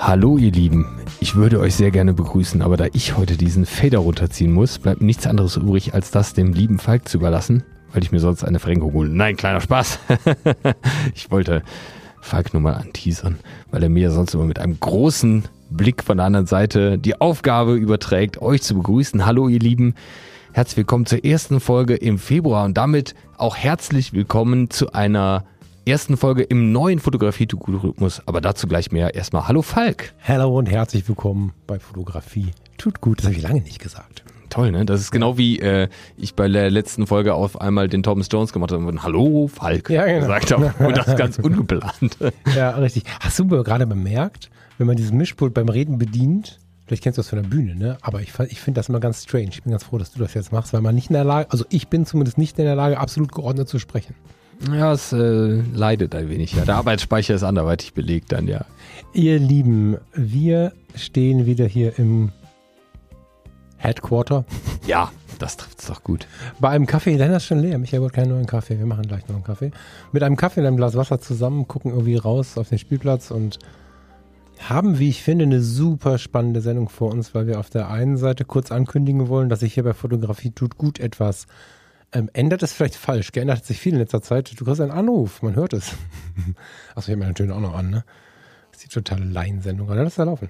Hallo ihr Lieben, ich würde euch sehr gerne begrüßen, aber da ich heute diesen Fader runterziehen muss, bleibt mir nichts anderes übrig, als das dem lieben Falk zu überlassen, weil ich mir sonst eine Verrenkung hole. Nein, kleiner Spaß. Ich wollte Falk nur mal anteasern, weil er mir sonst immer mit einem großen Blick von der anderen Seite die Aufgabe überträgt, euch zu begrüßen. Hallo ihr Lieben, herzlich willkommen zur ersten Folge im Februar und damit auch herzlich willkommen zu einer ersten Folge im neuen Fotografie tut gut Rhythmus, aber dazu gleich mehr. Erstmal hallo Falk. Hallo und herzlich willkommen bei Fotografie tut gut. Das habe ich lange nicht gesagt. Toll, ne? Das ist genau wie ich bei der letzten Folge auf einmal den Thomas Jones gemacht habe und hallo Falk gesagt habe. Und das ganz ungeplant. Ja, richtig. Hast du gerade bemerkt, wenn man dieses Mischpult beim Reden bedient, vielleicht kennst du das von der Bühne, ne? Aber ich finde das immer ganz strange. Ich bin ganz froh, dass du das jetzt machst, weil man nicht in der Lage, also ich bin zumindest nicht in der Lage, absolut geordnet zu sprechen. Ja, es leidet ein wenig, ja. Der Arbeitsspeicher ist anderweitig belegt dann, ja. Ihr Lieben, wir stehen wieder hier im Headquarter. Ja, das trifft's doch gut. Bei einem Kaffee, dann ist schon leer. Michael wollte keinen neuen Kaffee. Wir machen gleich noch einen Kaffee. Mit einem Kaffee und einem Glas Wasser zusammen, gucken irgendwie raus auf den Spielplatz und haben, wie ich finde, eine super spannende Sendung vor uns, weil wir auf der einen Seite kurz ankündigen wollen, dass sich hier bei Fotografie tut gut etwas ändert. Es vielleicht falsch. Geändert hat sich viel in letzter Zeit. Du kriegst einen Anruf, man hört es. Achso, ich habe meine Töne auch noch an, ne? Das ist die totale Laiensendung. Oder lass da laufen.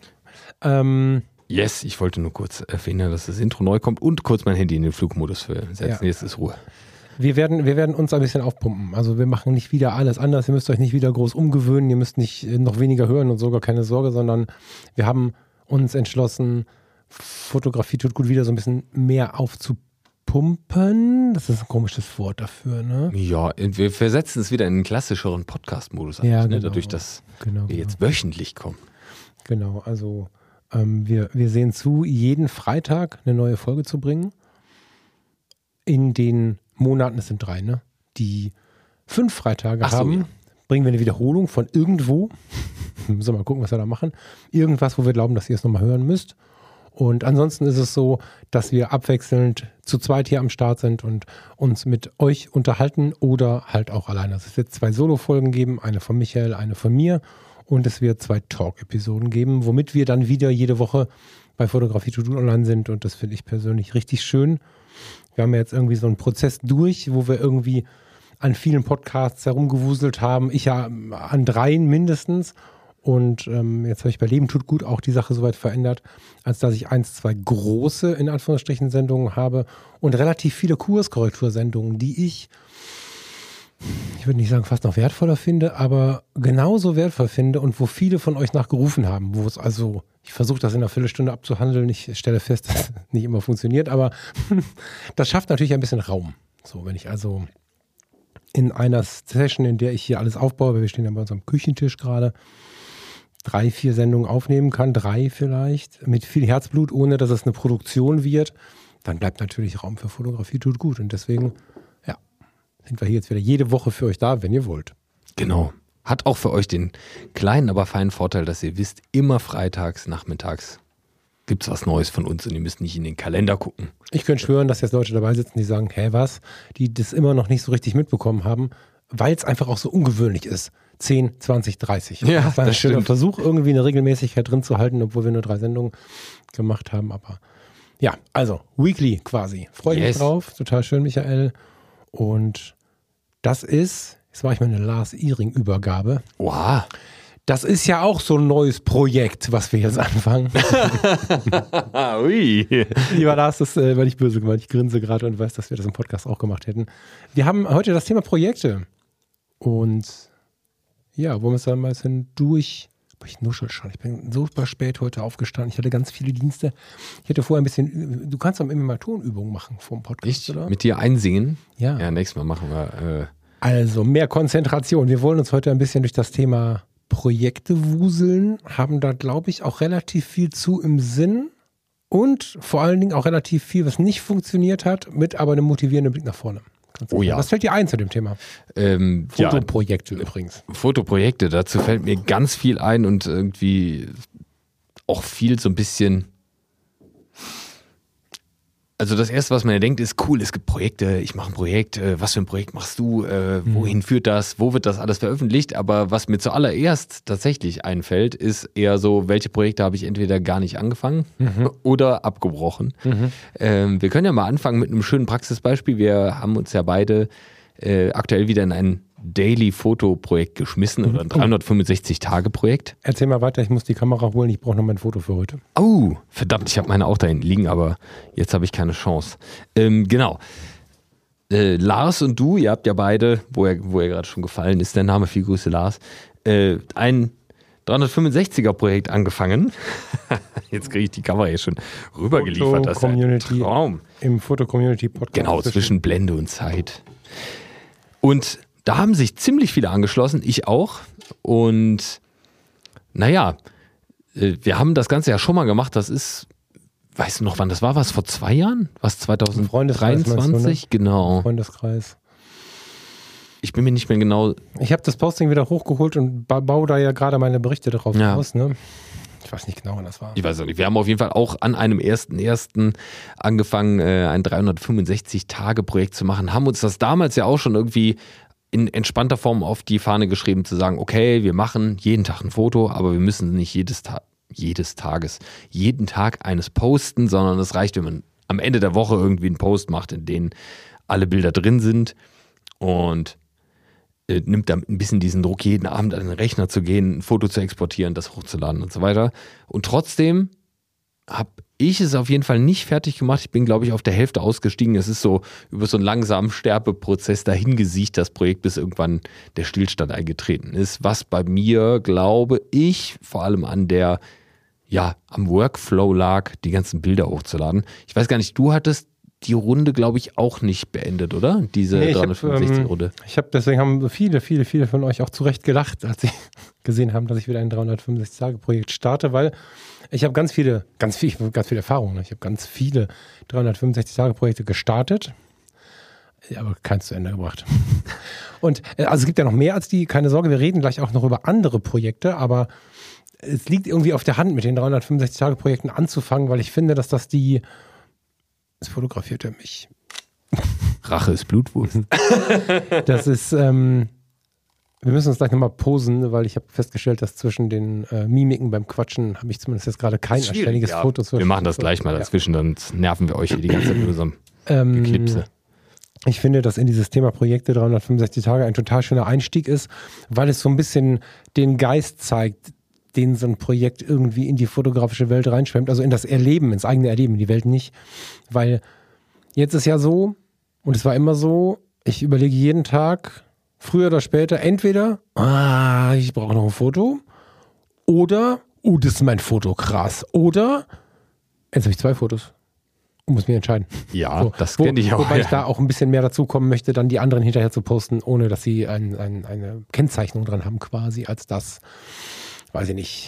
Yes, ich wollte nur kurz verhindern, dass das Intro neu kommt und kurz mein Handy in den Flugmodus setzen. Ja. Jetzt ist Ruhe. Wir werden uns ein bisschen aufpumpen. Also wir machen nicht wieder alles anders. Ihr müsst euch nicht wieder groß umgewöhnen. Ihr müsst nicht noch weniger hören und sogar keine Sorge, sondern wir haben uns entschlossen, Fotografie tut gut wieder so ein bisschen mehr aufzupumpen. Das ist ein komisches Wort dafür, ne? Ja, wir versetzen es wieder in einen klassischeren Podcast-Modus. Ja, genau. Ne? Dadurch, dass wir jetzt wöchentlich kommen. Genau, also wir sehen zu, jeden Freitag eine neue Folge zu bringen. In den Monaten, es sind 3, ne? Die 5 Freitage haben, bringen wir eine Wiederholung von irgendwo. Müssen wir mal gucken, was wir da machen. Irgendwas, wo wir glauben, dass ihr es nochmal hören müsst. Und ansonsten ist es so, dass wir abwechselnd zu zweit hier am Start sind und uns mit euch unterhalten oder halt auch alleine. Es wird 2 Solo-Folgen geben, eine von Michael, eine von mir. Und es wird 2 Talk-Episoden geben, womit wir dann wieder jede Woche bei Fotografie to do online sind. Und das finde ich persönlich richtig schön. Wir haben ja jetzt irgendwie so einen Prozess durch, wo wir irgendwie an vielen Podcasts herumgewuselt haben. Ich ja an 3 mindestens. Und jetzt habe ich bei Leben tut gut auch die Sache soweit verändert, als dass ich 1, 2 große, in Anführungsstrichen, Sendungen habe und relativ viele Kurskorrektursendungen, die ich würde nicht sagen fast noch wertvoller finde, aber genauso wertvoll finde und wo viele von euch nachgerufen haben, wo es also, ich versuche das in einer Viertelstunde abzuhandeln, ich stelle fest, dass es nicht immer funktioniert, aber das schafft natürlich ein bisschen Raum. So, wenn ich also in einer Session, in der ich hier alles aufbaue, weil wir stehen ja bei unserem Küchentisch gerade, 3, 4 Sendungen aufnehmen kann, 3 vielleicht, mit viel Herzblut, ohne dass es eine Produktion wird, dann bleibt natürlich Raum für Fotografie tut gut. Und deswegen, ja, sind wir hier jetzt wieder jede Woche für euch da, wenn ihr wollt. Genau. Hat auch für euch den kleinen, aber feinen Vorteil, dass ihr wisst, immer freitags, nachmittags gibt's was Neues von uns und ihr müsst nicht in den Kalender gucken. Ich könnte schwören, dass jetzt Leute dabei sitzen, die sagen, hä, was? Die das immer noch nicht so richtig mitbekommen haben, weil es einfach auch so ungewöhnlich ist. 10, 20, 30. Ja, das war ein das schöner stimmt. Versuch, irgendwie eine Regelmäßigkeit drin zu halten, obwohl wir nur 3 Sendungen gemacht haben. Aber ja, also Weekly quasi. Freue mich drauf. Total schön, Michael. Und das ist, jetzt mache ich mal eine Lars Ihring-Übergabe. Wow. Das ist ja auch so ein neues Projekt, was wir jetzt anfangen. Ui. Lieber Lars, das war nicht böse gemeint. Ich grinse gerade und weiß, dass wir das im Podcast auch gemacht hätten. Wir haben heute das Thema Projekte. Und ja, wollen wir es dann mal ein bisschen durch. Ich nuschel schon. Ich bin super spät heute aufgestanden. Ich hatte ganz viele Dienste. Ich hätte vorher ein bisschen. Du kannst doch immer mal Tonübungen machen vor dem Podcast, oder? Mit dir einsingen? Ja. Ja, nächstes Mal machen wir. Also mehr Konzentration. Wir wollen uns heute ein bisschen durch das Thema Projekte wuseln. Haben da, glaube ich, auch relativ viel zu im Sinn. Und vor allen Dingen auch relativ viel, was nicht funktioniert hat, mit aber einem motivierenden Blick nach vorne. Oh ja. Was fällt dir ein zu dem Thema? Fotoprojekte übrigens. Fotoprojekte, dazu fällt mir ganz viel ein und irgendwie auch viel so ein bisschen Also das Erste, was man ja denkt, ist cool, es gibt Projekte, ich mache ein Projekt, was für ein Projekt machst du, wohin führt das, wo wird das alles veröffentlicht, aber was mir zuallererst tatsächlich einfällt, ist eher so, welche Projekte habe ich entweder gar nicht angefangen oder abgebrochen. Wir können ja mal anfangen mit einem schönen Praxisbeispiel. Wir haben uns ja beide aktuell wieder in ein Daily-Foto-Projekt geschmissen oder ein 365-Tage-Projekt. Erzähl mal weiter, ich muss die Kamera holen, ich brauche noch mein Foto für heute. Oh, verdammt, ich habe meine auch da hinten liegen, aber jetzt habe ich keine Chance. Genau. Lars und du, ihr habt ja beide, wo er gerade schon gefallen ist, der Name, viel Grüße Lars, ein 365er-Projekt angefangen. Jetzt kriege ich die Kamera hier schon rübergeliefert. Das ist ein Traum. Im Foto-Community-Podcast. Genau, zwischen Blende und Zeit. Und da haben sich ziemlich viele angeschlossen, ich auch. Und naja, wir haben das Ganze ja schon mal gemacht. Das ist, weißt du noch, wann das war? Was, vor 2 Jahren? Was, 2023? Ne? Genau. Freundeskreis. Ich bin mir nicht mehr genau... Ich habe das Posting wieder hochgeholt und baue da ja gerade meine Berichte drauf aus. Ne? Ich weiß nicht genau, wann das war. Ich weiß auch nicht. Wir haben auf jeden Fall auch an einem 1.1. angefangen, ein 365-Tage-Projekt zu machen. Haben uns das damals ja auch schon irgendwie in entspannter Form auf die Fahne geschrieben, zu sagen, okay, wir machen jeden Tag ein Foto, aber wir müssen nicht jeden Tag eines posten, sondern es reicht, wenn man am Ende der Woche irgendwie einen Post macht, in dem alle Bilder drin sind und nimmt damit ein bisschen diesen Druck, jeden Abend an den Rechner zu gehen, ein Foto zu exportieren, das hochzuladen und so weiter. Und trotzdem habe ich es auf jeden Fall nicht fertig gemacht. Ich bin, glaube ich, auf der Hälfte ausgestiegen. Es ist so über so einen langsamen Sterbeprozess dahin gesiegt, das Projekt, bis irgendwann der Stillstand eingetreten ist. Was bei mir, glaube ich, vor allem am Workflow lag, die ganzen Bilder hochzuladen. Ich weiß gar nicht, du hattest die Runde, glaube ich, auch nicht beendet, oder? Diese 365-Runde. Deswegen haben viele von euch auch zu Recht gelacht, als sie gesehen haben, dass ich wieder ein 365-Tage-Projekt starte, weil ich habe ganz viele Erfahrungen. Ich habe ganz viele 365-Tage-Projekte gestartet, aber keins zu Ende gebracht. Und also es gibt ja noch mehr als die, keine Sorge, wir reden gleich auch noch über andere Projekte, aber es liegt irgendwie auf der Hand, mit den 365-Tage-Projekten anzufangen, weil ich finde, dass das Jetzt fotografiert er mich. Rache ist Blutwurst. Das ist, wir müssen uns gleich nochmal posen, weil ich habe festgestellt, dass zwischen den Mimiken beim Quatschen habe ich zumindest jetzt gerade kein anständiges Foto. Wir machen das gleich mal dazwischen, dann nerven wir euch hier die ganze Zeit mit unserem Geklipse. Ich finde, dass in dieses Thema Projekte 365 Tage ein total schöner Einstieg ist, weil es so ein bisschen den Geist zeigt, den so ein Projekt irgendwie in die fotografische Welt reinschwemmt, also in das Erleben, ins eigene Erleben, in die Welt nicht. Weil jetzt ist ja so, und es war immer so, ich überlege jeden Tag, früher oder später, entweder, ich brauche noch ein Foto, oder, das ist mein Foto, krass, oder, jetzt habe ich 2 Fotos und muss mich entscheiden. Ja, so, das kenne ich auch. Wobei ich da auch ein bisschen mehr dazu kommen möchte, dann die anderen hinterher zu posten, ohne dass sie eine Kennzeichnung dran haben quasi, als das, weiß ich nicht,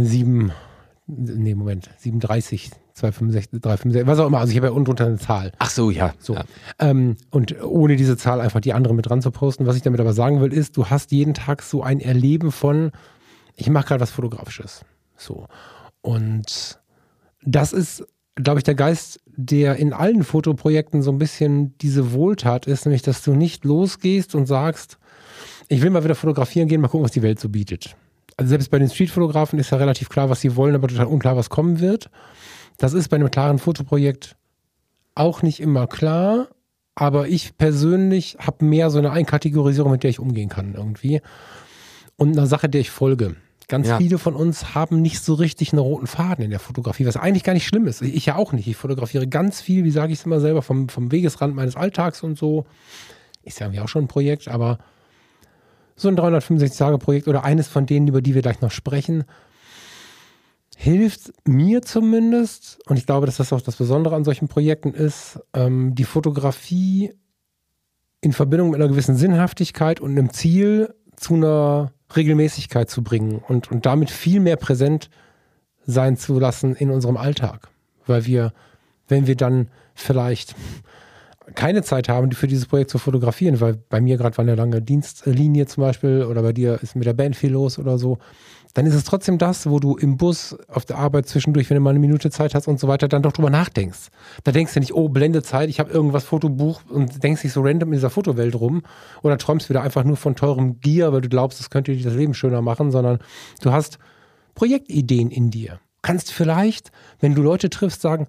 37, 265, 365, was auch immer. Also ich habe ja unten drunter eine Zahl. Ach so, ja. So. Ja. Und ohne diese Zahl einfach die andere mit dran zu posten. Was ich damit aber sagen will, ist, du hast jeden Tag so ein Erleben von, ich mache gerade was Fotografisches. So. Und das ist, glaube ich, der Geist, der in allen Fotoprojekten so ein bisschen diese Wohltat ist, nämlich, dass du nicht losgehst und sagst, ich will mal wieder fotografieren gehen, mal gucken, was die Welt so bietet. Also selbst bei den Streetfotografen ist ja relativ klar, was sie wollen, aber total unklar, was kommen wird. Das ist bei einem klaren Fotoprojekt auch nicht immer klar, aber ich persönlich habe mehr so eine Einkategorisierung, mit der ich umgehen kann irgendwie. Und einer Sache, der ich folge. Ganz viele von uns haben nicht so richtig einen roten Faden in der Fotografie, was eigentlich gar nicht schlimm ist. Ich ja auch nicht. Ich fotografiere ganz viel, wie sage ich es immer selber, vom Wegesrand meines Alltags und so. Ist ja irgendwie auch schon ein Projekt, aber so ein 365-Tage-Projekt oder eines von denen, über die wir gleich noch sprechen, hilft mir zumindest, und ich glaube, dass das auch das Besondere an solchen Projekten ist, die Fotografie in Verbindung mit einer gewissen Sinnhaftigkeit und einem Ziel zu einer Regelmäßigkeit zu bringen und damit viel mehr präsent sein zu lassen in unserem Alltag. Weil wir, wenn wir dann vielleicht keine Zeit haben, für dieses Projekt zu fotografieren, weil bei mir gerade war eine lange Dienstlinie zum Beispiel oder bei dir ist mit der Band viel los oder so, dann ist es trotzdem das, wo du im Bus, auf der Arbeit zwischendurch, wenn du mal eine Minute Zeit hast und so weiter, dann doch drüber nachdenkst. Da denkst du nicht, oh, Blendezeit, ich habe irgendwas Fotobuch und denkst dich so random in dieser Fotowelt rum oder träumst wieder einfach nur von teurem Gear, weil du glaubst, das könnte dir das Leben schöner machen, sondern du hast Projektideen in dir. Kannst vielleicht, wenn du Leute triffst, sagen,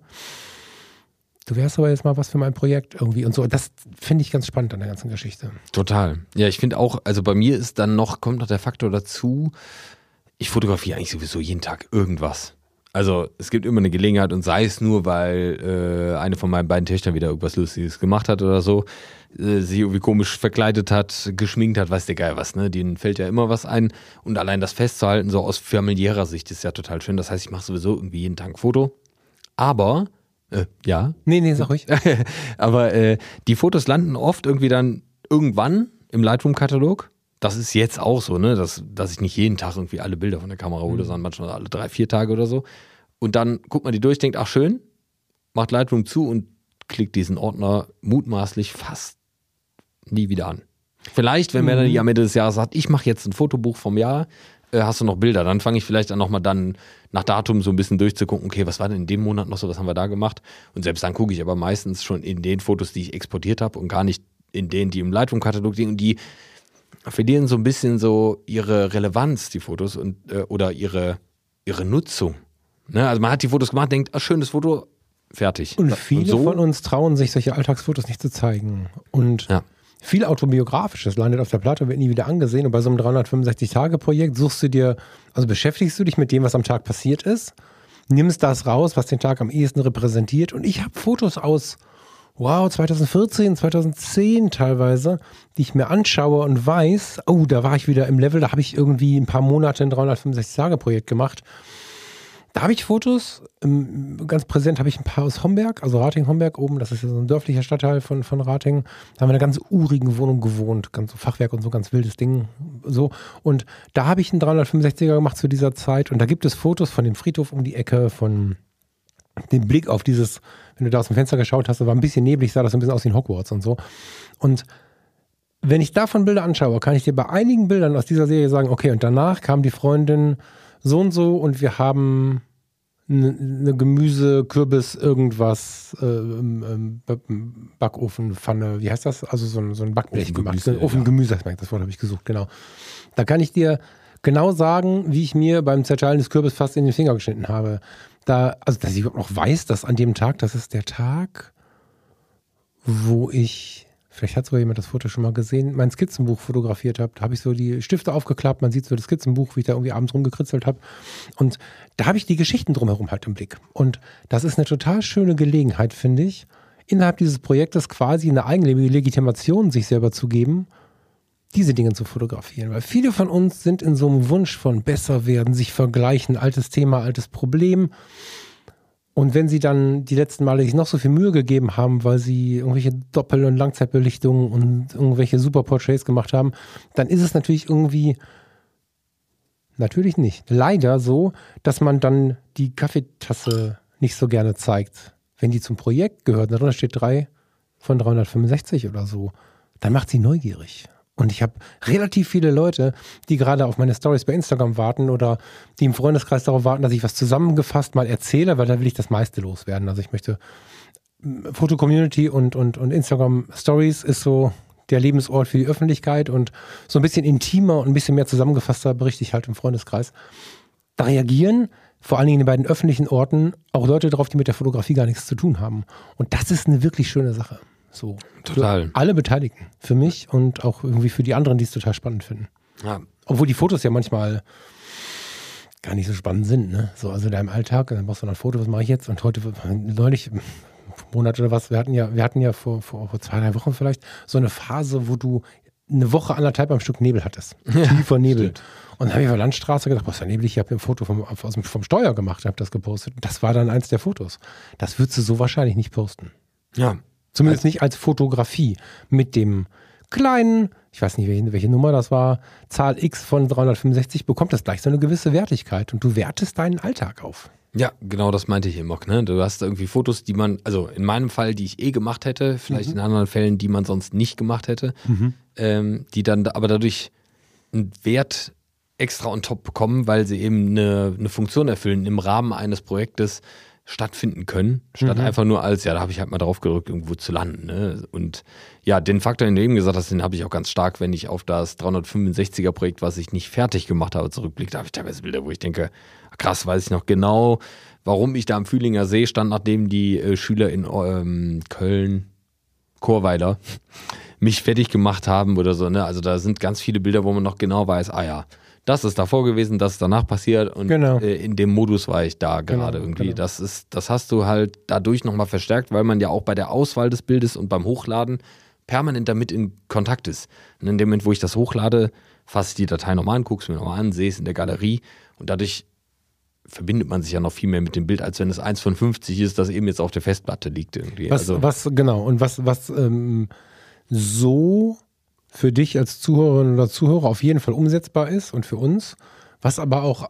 du wärst aber jetzt mal was für mein Projekt irgendwie und so. Das finde ich ganz spannend an der ganzen Geschichte. Total. Ja, ich finde auch, also bei mir ist dann kommt noch der Faktor dazu, ich fotografiere eigentlich sowieso jeden Tag irgendwas. Also es gibt immer eine Gelegenheit und sei es nur, weil eine von meinen beiden Töchtern wieder irgendwas Lustiges gemacht hat oder so, sich irgendwie komisch verkleidet hat, geschminkt hat, weiß der Geil was, ne? Denen fällt ja immer was ein und allein das festzuhalten, so aus familiärer Sicht ist ja total schön. Das heißt, ich mache sowieso irgendwie jeden Tag ein Foto. Aber, ja. Nee, sag ruhig. Aber die Fotos landen oft irgendwie dann irgendwann im Lightroom-Katalog. Das ist jetzt auch so, ne, dass ich nicht jeden Tag irgendwie alle Bilder von der Kamera hole, sondern manchmal alle 3-4 Tage oder so. Und dann guckt man die durch, denkt, ach schön, macht Lightroom zu und klickt diesen Ordner mutmaßlich fast nie wieder an. Vielleicht, wenn man dann am Ende des Jahres sagt, ich mache jetzt ein Fotobuch vom Jahr, hast du noch Bilder, dann fange ich vielleicht an nochmal dann nach Datum so ein bisschen durchzugucken, okay, was war denn in dem Monat noch so, was haben wir da gemacht? Und selbst dann gucke ich aber meistens schon in den Fotos, die ich exportiert habe und gar nicht in denen, die im Lightroom-Katalog liegen und die verlieren so ein bisschen so ihre Relevanz, die Fotos, und oder ihre Nutzung. Ne? Also man hat die Fotos gemacht, denkt, ach, schönes Foto, fertig. Und viele von uns trauen sich, solche Alltagsfotos nicht zu zeigen. Und viel Autobiografisches landet auf der Platte, wird nie wieder angesehen. Und bei so einem 365-Tage-Projekt beschäftigst du dich mit dem, was am Tag passiert ist, nimmst das raus, was den Tag am ehesten repräsentiert. Und ich habe Fotos aus 2014, 2010 teilweise, die ich mir anschaue und weiß, oh, da war ich wieder im Level, da habe ich irgendwie ein paar Monate ein 365-Tage-Projekt gemacht. Da habe ich Fotos, ganz präsent habe ich ein paar aus Homberg, also Rating-Homberg oben, das ist ja so ein dörflicher Stadtteil von Rating. Da haben wir in einer ganz urigen Wohnung gewohnt, ganz so Fachwerk und so, ganz wildes Ding. So. Und da habe ich einen 365er gemacht zu dieser Zeit und da gibt es Fotos von dem Friedhof um die Ecke, von dem Blick auf dieses, wenn du da aus dem Fenster geschaut hast, das war ein bisschen neblig, sah das ein bisschen aus wie in Hogwarts und so. Und wenn ich davon Bilder anschaue, kann ich dir bei einigen Bildern aus dieser Serie sagen, okay, und danach kam die Freundin so und so und wir haben eine Gemüse, Kürbis, irgendwas, Backofenpfanne, wie heißt das? Also so ein Backblech gemacht. Ofengemüse, das Wort habe ich gesucht, genau. Da kann ich dir genau sagen, wie ich mir beim Zerteilen des Kürbis fast in den Finger geschnitten habe. Dass ich überhaupt noch weiß, dass an dem Tag, das ist der Tag, wo ich, vielleicht hat sogar jemand das Foto schon mal gesehen, mein Skizzenbuch fotografiert habe. Da habe ich so die Stifte aufgeklappt, man sieht so das Skizzenbuch, wie ich da irgendwie abends rumgekritzelt habe. Und da habe ich die Geschichten drumherum halt im Blick. Und das ist eine total schöne Gelegenheit, finde ich, innerhalb dieses Projektes quasi eine eigene Legitimation sich selber zu geben, diese Dinge zu fotografieren. Weil viele von uns sind in so einem Wunsch von besser werden, sich vergleichen, altes Thema, altes Problem. Und wenn sie dann die letzten Male sich noch so viel Mühe gegeben haben, weil sie irgendwelche Doppel- und Langzeitbelichtungen und irgendwelche Superportraits gemacht haben, dann ist es natürlich nicht, leider so, dass man dann die Kaffeetasse nicht so gerne zeigt. Wenn die zum Projekt gehört, darunter steht 3 von 365 oder so, dann macht sie neugierig. Und ich habe relativ viele Leute, die gerade auf meine Stories bei Instagram warten oder die im Freundeskreis darauf warten, dass ich was zusammengefasst mal erzähle, weil da will ich das meiste loswerden. Also ich möchte Foto-Community und Instagram-Stories ist so der Lebensort für die Öffentlichkeit und so ein bisschen intimer und ein bisschen mehr zusammengefasster berichte ich halt im Freundeskreis. Da reagieren vor allen Dingen in den beiden öffentlichen Orten auch Leute drauf, die mit der Fotografie gar nichts zu tun haben. Und das ist eine wirklich schöne Sache. So. Total. Für alle Beteiligten. Für mich und auch irgendwie für die anderen, die es total spannend finden. Ja. Obwohl die Fotos ja manchmal gar nicht so spannend sind. Ne? So, also da im Alltag, dann brauchst du noch ein Foto, was mache ich jetzt? Und heute, neulich, Monat oder was, wir hatten ja vor 2-3 Wochen vielleicht so eine Phase, wo du eine Woche, 1,5 am Stück Nebel hattest. Tiefer Nebel. Stimmt. Und dann habe ich auf der Landstraße gedacht, boah, ist ja neblig, ich habe ein Foto vom Steuer gemacht, habe das gepostet. Das war dann eins der Fotos. Das würdest du so wahrscheinlich nicht posten. Ja. Zumindest nicht als Fotografie. Mit dem kleinen, ich weiß nicht, welche Nummer das war, Zahl X von 365, bekommt das gleich so eine gewisse Wertigkeit und du wertest deinen Alltag auf. Ja, genau das meinte ich eben auch. Ne? Du hast irgendwie Fotos, die man, also in meinem Fall, die ich gemacht hätte, vielleicht in anderen Fällen, die man sonst nicht gemacht hätte, die dann aber dadurch einen Wert extra on top bekommen, weil sie eben eine Funktion erfüllen im Rahmen eines Projektes stattfinden können, statt einfach nur als, ja, da habe ich halt mal drauf gedrückt, irgendwo zu landen. Ne? Und ja, den Faktor, den du eben gesagt hast, den habe ich auch ganz stark, wenn ich auf das 365er-Projekt, was ich nicht fertig gemacht habe, zurückblicke. Da habe ich teilweise Bilder, wo ich denke, krass, weiß ich noch genau, warum ich da am Fühlinger See stand, nachdem die Schüler in Köln, Chorweiler, mich fertig gemacht haben oder so. Ne? Also da sind ganz viele Bilder, wo man noch genau weiß, ah ja, das ist davor gewesen, das ist danach passiert und in dem Modus war ich da gerade irgendwie. Genau. Das hast du halt dadurch nochmal verstärkt, weil man ja auch bei der Auswahl des Bildes und beim Hochladen permanent damit in Kontakt ist. Und in dem Moment, wo ich das hochlade, fasse ich die Datei nochmal an, gucke es mir nochmal an, sehe es in der Galerie und dadurch verbindet man sich ja noch viel mehr mit dem Bild, als wenn es 1 von 50 ist, das eben jetzt auf der Festplatte liegt irgendwie. Was so für dich als Zuhörerin oder Zuhörer auf jeden Fall umsetzbar ist und für uns, was aber auch,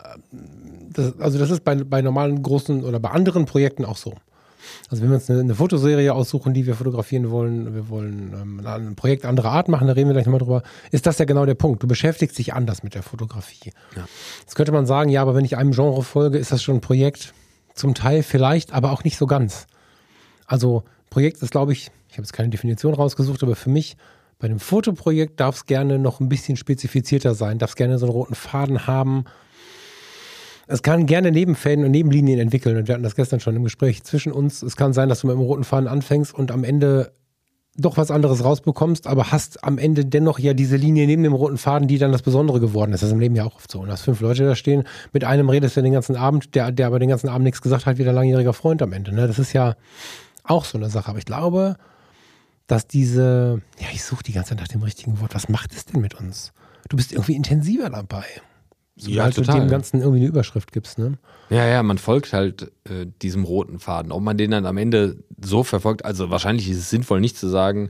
das ist bei normalen großen oder bei anderen Projekten auch so. Also wenn wir uns eine Fotoserie aussuchen, die wir fotografieren wollen, wir wollen ein Projekt anderer Art machen, da reden wir gleich nochmal drüber, ist das ja genau der Punkt. Du beschäftigst dich anders mit der Fotografie. Ja. Jetzt könnte man sagen, ja, aber wenn ich einem Genre folge, ist das schon ein Projekt, zum Teil vielleicht, aber auch nicht so ganz. Also Projekt ist, glaube ich habe jetzt keine Definition rausgesucht, aber für mich bei einem Fotoprojekt darf es gerne noch ein bisschen spezifizierter sein, darf es gerne so einen roten Faden haben. Es kann gerne Nebenfäden und Nebenlinien entwickeln und wir hatten das gestern schon im Gespräch zwischen uns. Es kann sein, dass du mit dem roten Faden anfängst und am Ende doch was anderes rausbekommst, aber hast am Ende dennoch ja diese Linie neben dem roten Faden, die dann das Besondere geworden ist. Das ist im Leben ja auch oft so. Und hast 5 Leute da stehen, mit einem redest du den ganzen Abend, der aber den ganzen Abend nichts gesagt hat, wie der langjähriger Freund am Ende. Ne? Das ist ja auch so eine Sache. Aber ich glaube, dass ich suche die ganze Zeit nach dem richtigen Wort. Was macht es denn mit uns? Du bist irgendwie intensiver dabei. Sobald du dem Ganzen irgendwie eine Überschrift gibst, ne? Ja, man folgt halt diesem roten Faden. Ob man den dann am Ende so verfolgt, also wahrscheinlich ist es sinnvoll, nicht zu sagen,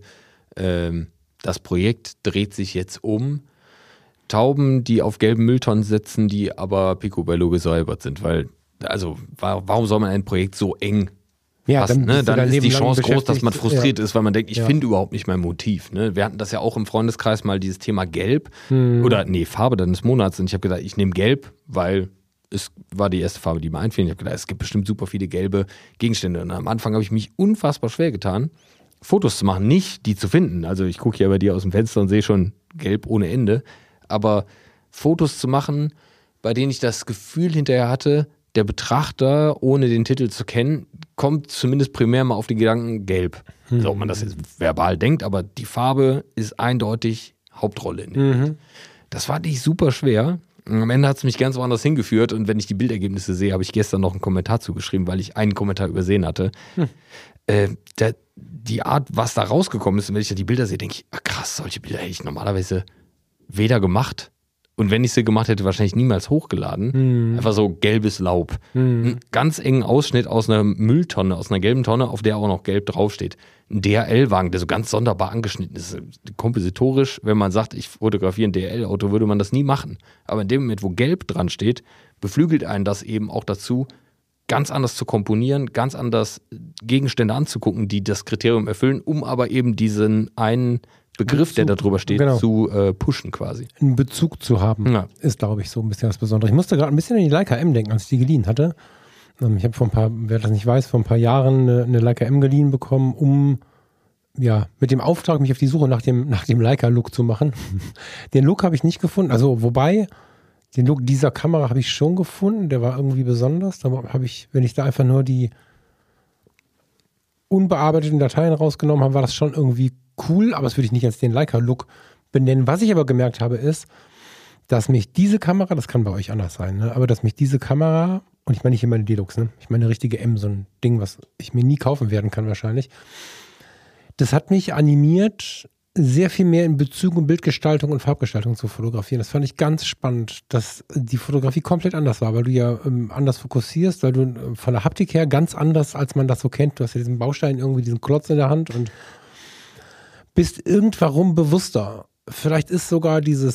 das Projekt dreht sich jetzt um Tauben, die auf gelben Mülltonnen sitzen, die aber picobello gesäubert sind, weil, also warum soll man ein Projekt so eng passen, dann ist die Chance groß, dass man frustriert ist, weil man denkt, ich finde überhaupt nicht mein Motiv. Ne? Wir hatten das ja auch im Freundeskreis mal, dieses Thema Gelb Farbe dann des Monats und ich habe gedacht, ich nehme Gelb, weil es war die erste Farbe, die mir einfiel. Ich habe gedacht, es gibt bestimmt super viele gelbe Gegenstände und am Anfang habe ich mich unfassbar schwer getan, Fotos zu machen, nicht die zu finden. Also ich gucke ja bei dir aus dem Fenster und sehe schon Gelb ohne Ende, aber Fotos zu machen, bei denen ich das Gefühl hinterher hatte, der Betrachter, ohne den Titel zu kennen, kommt zumindest primär mal auf den Gedanken gelb. So, ob man das jetzt verbal denkt, aber die Farbe ist eindeutig Hauptrolle in dem Bild. Das fand ich super schwer. Und am Ende hat es mich ganz woanders hingeführt und wenn ich die Bildergebnisse sehe, habe ich gestern noch einen Kommentar zugeschrieben, weil ich einen Kommentar übersehen hatte. Die Art, was da rausgekommen ist, und wenn ich da die Bilder sehe, denke ich, krass, solche Bilder hätte ich normalerweise weder gemacht und wenn ich sie gemacht hätte, wahrscheinlich niemals hochgeladen. Einfach so gelbes Laub. Einen ganz engen Ausschnitt aus einer Mülltonne, aus einer gelben Tonne, auf der auch noch gelb draufsteht. Ein DHL-Wagen, der so ganz sonderbar angeschnitten ist. Kompositorisch, wenn man sagt, ich fotografiere ein DHL-Auto, würde man das nie machen. Aber in dem Moment, wo gelb dran steht, beflügelt einen das eben auch dazu, ganz anders zu komponieren, ganz anders Gegenstände anzugucken, die das Kriterium erfüllen, um aber eben diesen einen Begriff, der da drüber steht, zu pushen quasi. Einen Bezug zu haben, ist, glaube ich, so ein bisschen das Besondere. Ich musste gerade ein bisschen an die Leica M denken, als ich die geliehen hatte. Ich habe wer das nicht weiß, vor ein paar Jahren eine Leica M geliehen bekommen, um mit dem Auftrag, mich auf die Suche nach dem Leica-Look zu machen. Den Look habe ich nicht gefunden. Also, wobei, den Look dieser Kamera habe ich schon gefunden. Der war irgendwie besonders. Da habe ich, wenn ich da einfach nur die unbearbeiteten Dateien rausgenommen habe, war das schon irgendwie cool, aber das würde ich nicht als den Leica-Look benennen. Was ich aber gemerkt habe, ist, dass mich diese Kamera, das kann bei euch anders sein, ne? Aber dass mich diese Kamera, und ich meine nicht hier meine Deluxe, ne? Ich meine eine richtige M, so ein Ding, was ich mir nie kaufen werden kann wahrscheinlich, das hat mich animiert, sehr viel mehr in Bezug und Bildgestaltung und Farbgestaltung zu fotografieren. Das fand ich ganz spannend, dass die Fotografie komplett anders war, weil du ja anders fokussierst, weil du von der Haptik her ganz anders, als man das so kennt. Du hast ja diesen Baustein, irgendwie diesen Klotz in der Hand und bist irgendwann bewusster vielleicht ist sogar diese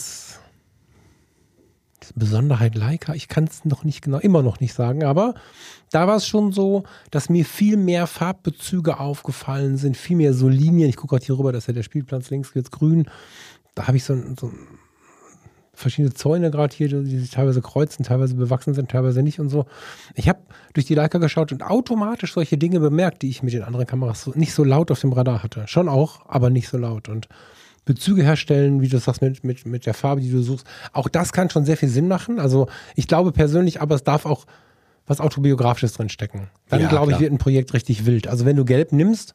Besonderheit Leica, ich kann es noch nicht genau, immer noch nicht sagen, aber da war es schon so, dass mir viel mehr Farbbezüge aufgefallen sind, viel mehr so Linien. Ich gucke gerade hier rüber, das ist ja der Spielplatz links, jetzt grün. Da habe ich so verschiedene Zäune gerade hier, die sich teilweise kreuzen, teilweise bewachsen sind, teilweise nicht und so. Ich habe durch die Leica geschaut und automatisch solche Dinge bemerkt, die ich mit den anderen Kameras nicht so laut auf dem Radar hatte. Schon auch, aber nicht so laut. Und Bezüge herstellen, wie du sagst, mit der Farbe, die du suchst. Auch das kann schon sehr viel Sinn machen. Also ich glaube persönlich, aber es darf auch was Autobiografisches drinstecken. Dann, glaube ich, wird ein Projekt richtig wild. Also wenn du Gelb nimmst